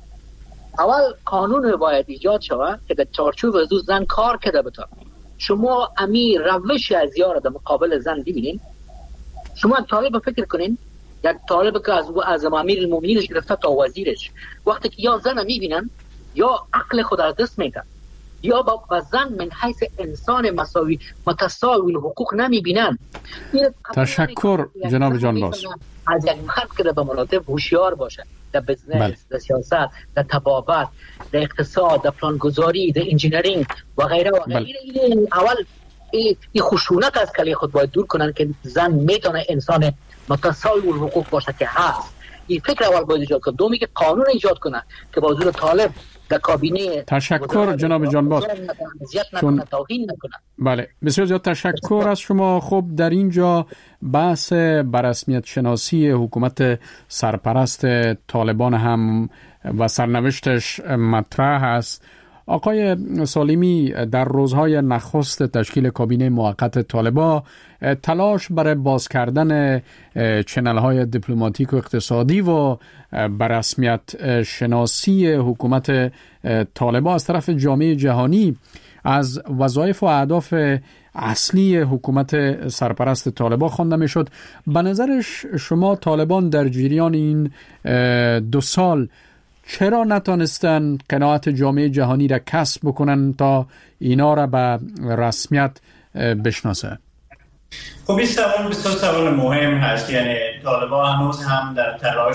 اول قانون باید ایجاد شود که در چارچوب از زن کار کرده بتونه. شما امی روش از یار در مقابل زن ببینین. شما طالب فکر کنین، یک طالب که از از امیر المؤمنین گرفته تا وزیرش، وقتی که یا زن میبینن یا عقل خود از دست میدن. یا با زن من حیث انسان مساوی متساوی حقوق نمیبینن. تشکر جناب جانباز. از یک مرد که به مراتب هوشیار باشه در بزنس، بله. در سیاست، در تبابت، در اقتصاد، در پلانگذاری، در انجینرینگ و غیره و غیره. این اول این خشونت از کلی خود باید دور کنن که زن میتونه انسان متساوی حقوق باشه که هست. این فکر اول باید ایجاد کنن. دومی که قانون ایجاد کنن که با حضور طالب در کابینه. تشکر جناب جانباز. چون... بله بسیار زیاد تشکر از شما. خب در اینجا بحث بررسمیت شناسی حکومت سرپرست طالبان هم و سرنوشتش مطرح است. آقای سالمی، در روزهای نخست تشکیل کابینه موقت طالبان تلاش برای باز کردن چنل‌های دیپلماتیک و اقتصادی و بررسمیت شناسی حکومت طالبان از طرف جامعه جهانی از وظایف و اهداف اصلی حکومت سرپرست طالبان خوانده میشد. به نظر شما طالبان در جریان این دو سال چرا نتانستن قناعت جامعه جهانی را کسب بکنن تا اینا را به رسمیت بشناسه؟ خب این سوال بسیار سوال مهم هست. یعنی طالبان هنوز هم در تلاش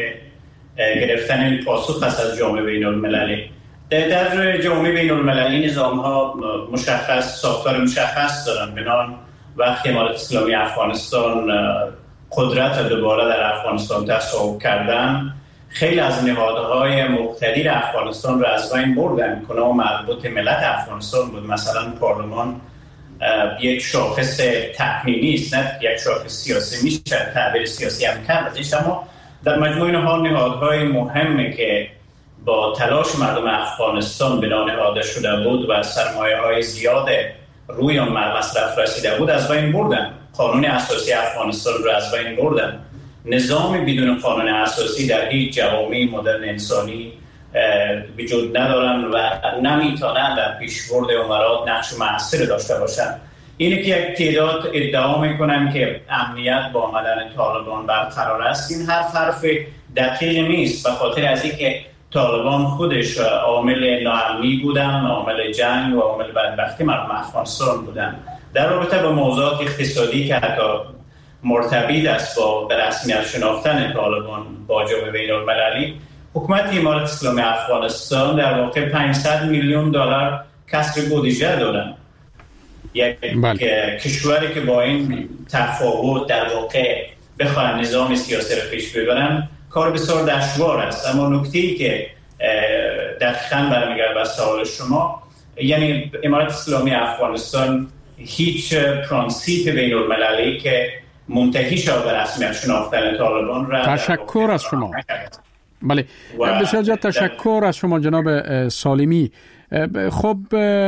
گرفتن پاسخ هست از جامعه بین المللی. در جامعه بین المللی نظام ها مشخص، ساختار مشخص دارن. بنان وقتی امارت اسلامی افغانستان قدرت را دوباره در افغانستان تصاحب کردن، خیلی از نهادهای مقتدر افغانستان را از بین بردن. کنار مربوط ملت افغانستان بود. مثلا پارلمان یک شاخص تقنینی است، نه یک شاخص سیاسی. میشه تعبیر سیاسی هم کرد، اما در مجموع اینها نهادهای مهمی که با تلاش مردم افغانستان بنا نهاده شده بود و سرمایه های زیاد روی آن مصرف رسیده بود از بین بردن. قانون اساسی افغانستان را از بین بردن. نظام بدون قانون اساسی در هیچ جوامع مدرن انسانی وجود ندارن و نمیتونن در پیشبرد امارات نقش مؤثر داشته باشن. اینه که یک تعداد ادعا میکنن که امنیت با آمدن طالبان برقرار است. این حرف حرف دقیق نیست، به خاطر از اینکه طالبان خودش عامل ناامنی بودن، عامل جنگ و عامل بدبختی مردم افغانستان بودن. در رابطه با موضوعات اقتصادی که حتی مرتبط است با رسمیت شناختن طالبان با جامعه بین المللی، حکومت امارت اسلامی افغانستان در واقع پانصد میلیون دلار کسر بودجه دارن. یک بله. کشوری که با این تفاوت در واقع بخواهن نظام سیاسی را پیش ببرن کار بسیار دشوار است. اما نکته‌ای که دقیقاً برمیگرده به سوال شما، یعنی امارت اسلامی افغانستان هیچ پرانسیپ بین المللی که منتهی شد به رسمیت شناختن طالبان را. تشکر از شما. بله بسیار زیاد تشکر از شما جناب سالمی. خب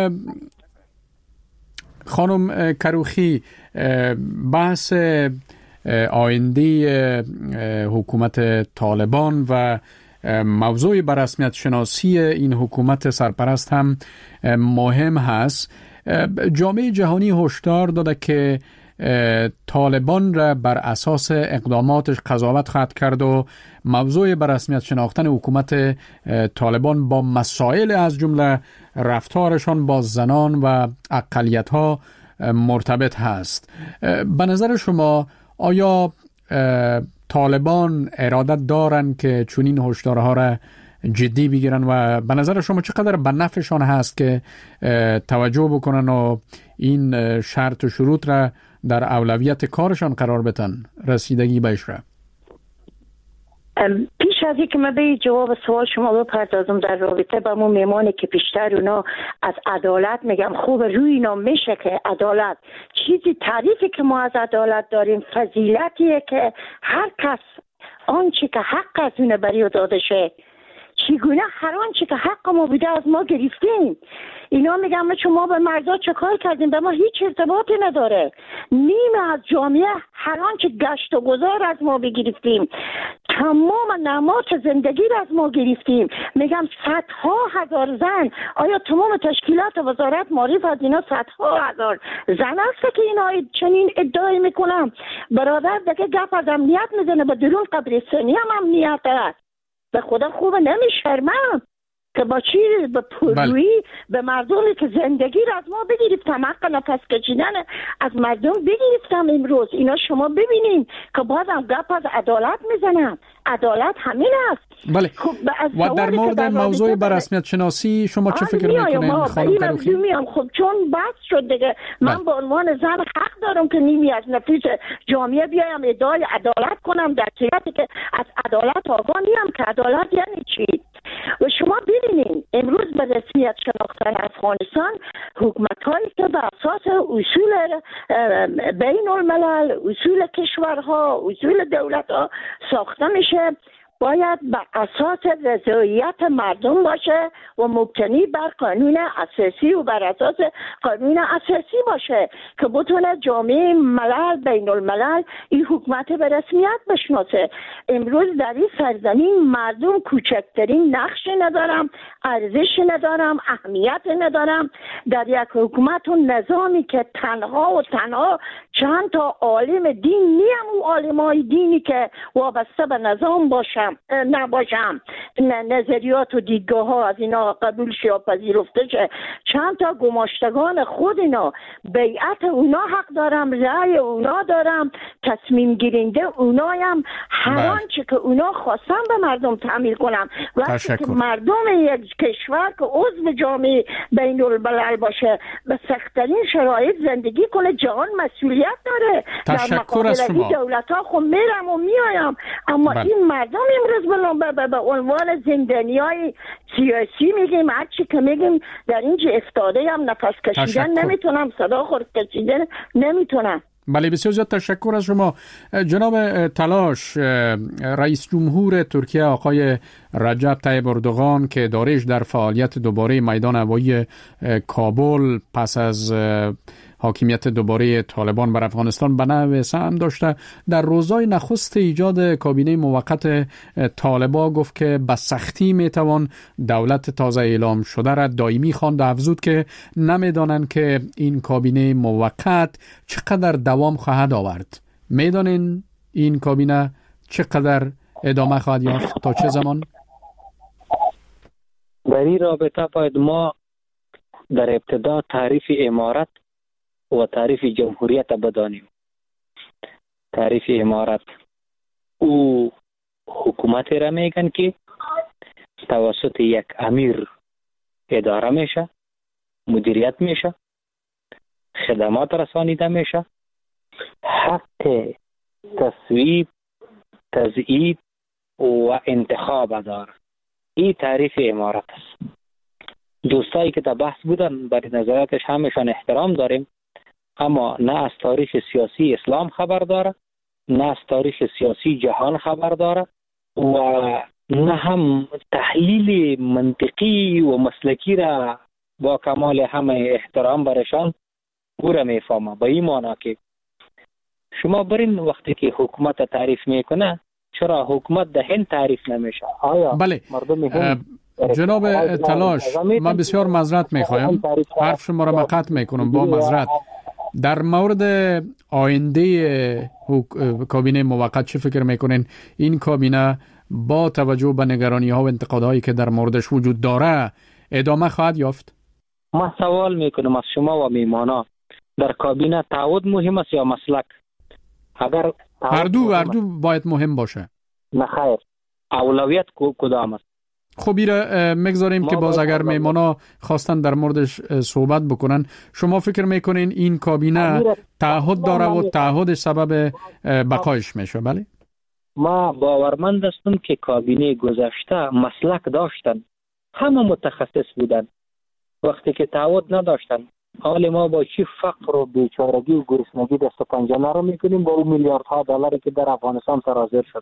خانم کروخی، بحث آینده حکومت طالبان و موضوع بررسمیت شناسی این حکومت سرپرست هم مهم هست. جامعه جهانی هشدار داده که طالبان را بر اساس اقداماتش قضاوت خواهد کرد و موضوع بررسمیت شناختن حکومت طالبان با مسائل از جمله رفتارشان با زنان و اقلیت‌ها مرتبط هست. به نظر شما آیا طالبان ارادت دارن که چنین هشدارها را جدی بگیرن و به نظر شما چقدر به نفعشان هست که توجه بکنن و این شرط و شروط را در اولویت کارشان قرار بدن، رسیدگی بهش را؟ پیش از اینکه من به جواب سوال شما بپردازم در رابطه با مو میمانی که پیشتر اونا از عدالت میگم، خوب روی اینا میشه که عدالت چیزی تعریفی که ما از عدالت داریم فضیلتیه که هر کس آنچه که حق از اونه بری داده شه. چگونه هر آنچه که حق ما بوده از ما گرفتیم. اینا میگم چون ما به مردا چه کار کردیم به ما هیچ ارتباطی نداره. نیمه از جامعه هر آنچه گشت و گذار از ما بگرفتیم، تمام نماد زندگی را از ما گرفتیم. میگم صدها هزار زن، آیا تمام تشکیلات وزارت معرف از اینا صدها هزار زن است که اینا چنین ادعای میکنم؟ برادر دیگه گپ از امنیت میزنه، به درون قبرستانی هم امنیت است. به خدا خوبه نمیشرمم. که با چی؟ به پرویی به مردمی که زندگی را از ما بگیرفتم، حق نفس کشیدن از مردم بگیرفتم. امروز اینا شما ببینیم که بازم گپ از عدالت میزنم. عدالت همین است. بله. خب و در مورد موضوع بررسمیت شناسی شما چه فکر میکنین خانم کروخی؟ میام خب چون بحث شد دیگه، من به عنوان زن حق دارم که نیمی از نفوس جامعه بیایم ادعای عدالت کنم، در صورتی که از عدالت آگاه نیم که عدالت یعنی چی. و شما ببینید امروز به رسمیت شناختن افغانستان حکومت‌هایی که به اساس اصول بین الملل، اصول کشورها، اصول دولت‌ها ساخته میشه، باید به اساس رضایت مردم باشه و مبتنی بر قانون اساسی و بر اساس قانون اساسی باشه که بتونه جامعه ملل بین الملل این حکومت به رسمیت بشناسه. امروز در این سرزمین مردم کوچکترین نقشی ندارم، ارزشی ندارم، اهمیت ندارم در یک حکومت و نظامی که تنها و تنها چند تا عالم دین نیم و عالمای دینی که وابسته به نظام باشم نباشم نظریات و دیدگاه ها از اینا قبول شه و پذیرفته شه، چند تا گماشتگان خود اینا بیعت اونا حق دارم، رأی اونا دارم، تصمیم گیرنده اونایم، هر آنچه که اونا خواستن به مردم تعمیل کنم. وقتی که مردم یک کشور که عضو جامعه بین الملل باشه به سخت‌ترین شرایط زندگی کنه، جهان مسئولیت داره. تشکر در مقابل دولت ها خب میرم و میایم، اما بله. این مردم امروز به عنوان زندانیای سیاسی میگیم، هر چی که میگیم در اینجا افتاده هم نفس کشیدن نمیتونم، صدا خورد کشیدن نمیتونم. بله بسیار زیاد تشکر از شما. جناب تلاش، رئیس جمهور ترکیه آقای رجب طیب اردوغان که دارش در فعالیت دوباره میدان هوایی کابل پس از حاکمیت دوباره طالبان بر افغانستان به نحو سهم داشته، در روزهای نخست ایجاد کابینه موقت طالبان گفت که به سختی میتوان دولت تازه اعلام شده را دائمی خواند و افزود که نمیدانند که این کابینه موقت چقدر دوام خواهد آورد. میدانین این کابینه چقدر ادامه خواهد یافت، تا چه زمان؟ در این رابطه باید ما در ابتدا تعریف امارت و تعریف جمهوریت بدانیم. تعریف امارت او حکومت را میگن که توسط یک امیر اداره میشه، مدیریت میشه، خدمات رسانیده میشه، حق تصویب، تضییع و انتخاب داره. این تعریف امارت است. دوستایی که در بحث بودن برای نظراتش همشان احترام داریم، اما نه از تاریخ سیاسی اسلام خبر داره، نه از تاریخ سیاسی جهان خبر داره و نه هم تحلیل منطقی و مسلکی را با کمال همه احترام برشان او را میفهمه. به این معنی که شما برین وقتی که حکومت تعریف میکنه، چرا حکومت ده هند تعریف نمیشه؟ آیا بله. مردم هند جناب تلاش، من بسیار معذرت میخوایم، حرف شما را قطع میکنم با معذرت. در مورد آینده کابینه موقت چه فکر میکنین؟ این کابینه با توجه به نگرانی ها و انتقادهایی که در موردش وجود داره ادامه خواهد یافت؟ ما سوال میکنم از شما و میمانا، در کابینه تعهد مهم است یا مسلک؟ اگر هر دو هر دو باید مهم باشه. نه خیر، اولویت کدام است؟ خب ایره میگذاریم که باز اگر میمانا خواستن در موردش صحبت بکنن. شما فکر میکنین این کابینه تعهد داره و تعهدش سبب بقایش میشه؟ بله، ما باورمند هستم که کابینه گذشته مسلک داشتن، همه متخصص بودن. وقتی که تعهد نداشتن، حال ما با چی فقر و بیچارگی و گرسنگی دست و پنجه نرم میکنیم با اون میلیاردها دلاری که در افغانستان سرازیر شد.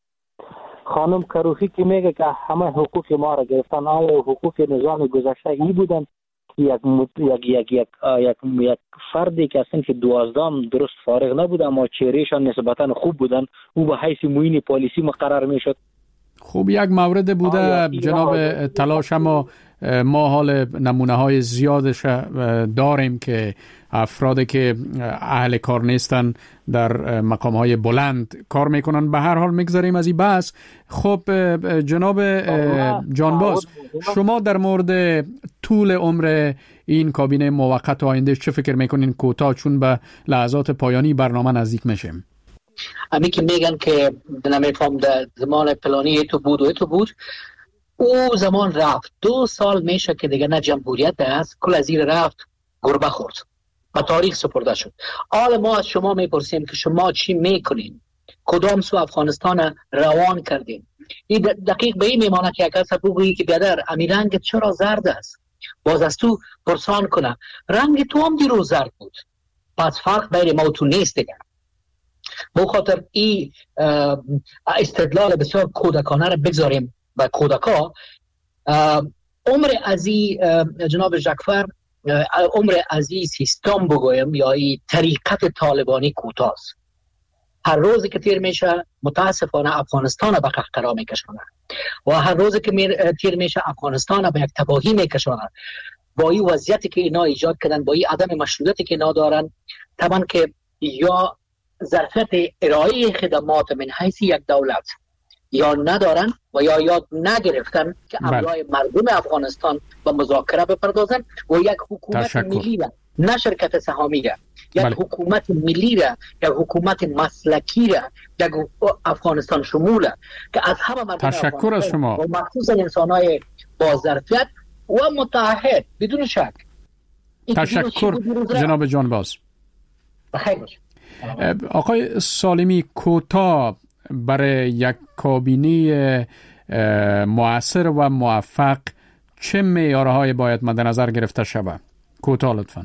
خانم کروخی که میگه که همه حقوق ما را گرفتن، آیا حقوق نظام گذشته ای بودن که یک یک یک یک یک, یک فردی که اصلا که دوازدهم درست فارغ نبود اما چهرهشان نسبتا خوب بودن، او به حیث معین پالیسی مقرر میشد؟ خب یک مورد بوده جناب تلاش، اما ما حال نمونه های زیادش داریم که افرادی که اهل کار نیستن در مقام های بلند کار میکنن. به هر حال میگذاریم از این بحث. خب جناب جانباز، شما در مورد طول عمر این کابینه موقت آینده چه فکر میکنین کوتاه، چون به لحظات پایانی برنامه نزدیک میشیم؟ امی که میگن که نمیفهم در زمان پلانی تو بود و تو بود، او زمان رفت. دو سال میشه که دیگه نه جمهوریت است، کل از این رفت گربه خورد و تاریخ سپرده شد. حالا ما از شما میپرسیم که شما چی میکنین؟ کدام سو افغانستان روان کردین؟ این دقیق به این میمانه که یک کس بگویی که بیادر امی رنگ چرا زرد است، باز از تو پرسان کنه رنگ تو هم دیروز زرد بود، پس فرق بین ما و تو نیست دیگه. به خاطر این استدلال بسیار کودکانه را بگذاریم و کودکا. عمر از این جناب جعفر، عمر از این سیستم بگویم یا این طریقت طالبانی کوتاه است. هر روزی که تیر میشه متاسفانه افغانستان به قهقرا میکشونه و هر روزی که تیر میشه افغانستان به یک تباهی میکشونه. با این وضعیتی که اینا ایجاد کردن، با این عدم مشروعیتی که اینا دارن، طبعا که یا ظرفیت ارائه خدمات من حیث یک دولت یا ندارن و یا یاد نگرفتن که ابرای مردم افغانستان با مذاکره بپردازن و یک حکومت تشکر. ملی را، نه شرکت سهامی را، یک بله. حکومت ملی را، یک حکومت مسلکی را، یک افغانستان شموله که از همه مردم تشکر از شما و مخصوصا انسان‌های با ظرفیت و متحد بدون شک. تشکر جناب جانباز. بخیر باش. آقای سالمی، کوتاه برای یک کابینه مؤثر و موفق چه معیارهای باید مد نظر گرفته شود؟ کوتاه لطفاً.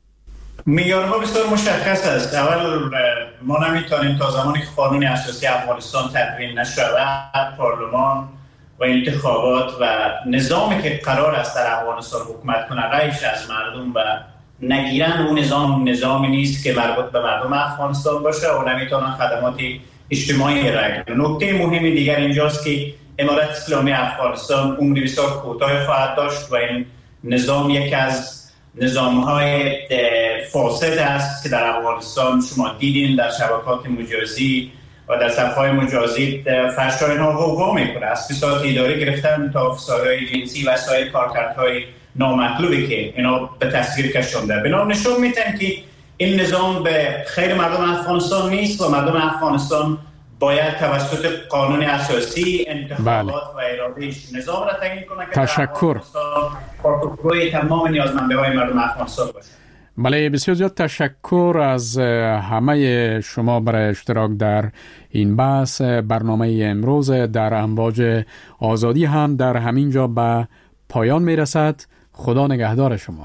معیارها بسیار مشخص است. اول ما نمیتونیم تا زمانی که قانون اساسی افغانستان تدوین نشود، پارلمان و انتخابات و نظامی که قرار است در افغانستان حکومت کنه رایش از مردم و نگیرن، اون نظام نظامی نیست که مربوط به مردم افغانستان باشه و نمیتونن خدمات اجتماعی را کنن. نکته مهمی دیگر اینجاست که امارت اسلامی افغانستان عمری بسیار کوتاه خواهد داشت و این نظام یکی از نظام‌های فاسد است که در افغانستان شما دیدین در شبکات مجازی و در صفحه‌های مجازی فحش‌های اینها غوغا میکنه، از فساد اداری گرفتن تا فسادهای جنسی و سایر کارکردهای نامطلوبی که اینا به تصویر کشونده. بنا نشون میدن که این نظام به خیر مردم افغانستان نیست و مردم افغانستان باید توسط قانون اساسی انتخابات بله. و ارادهش نظام را تعیین کنه که تشکر پاسخگوی تمام نیازمندی‌های مردم افغانستان باشه. بله، بسیار زیاد تشکر از همه شما برای اشتراک در این بحث. برنامه امروز در امواج آزادی هم در همین جا به پایان میرسد. خدا نگهدار شما.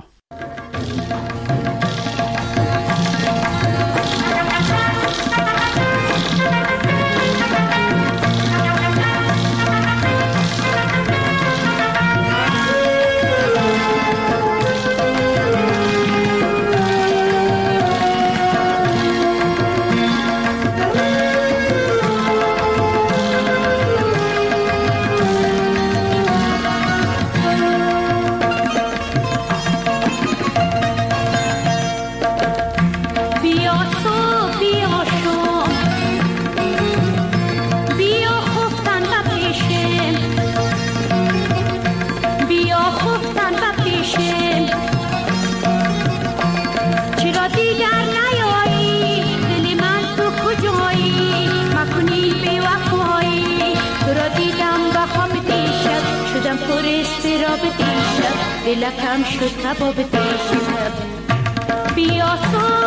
دلکم شد کباب دیشب بیا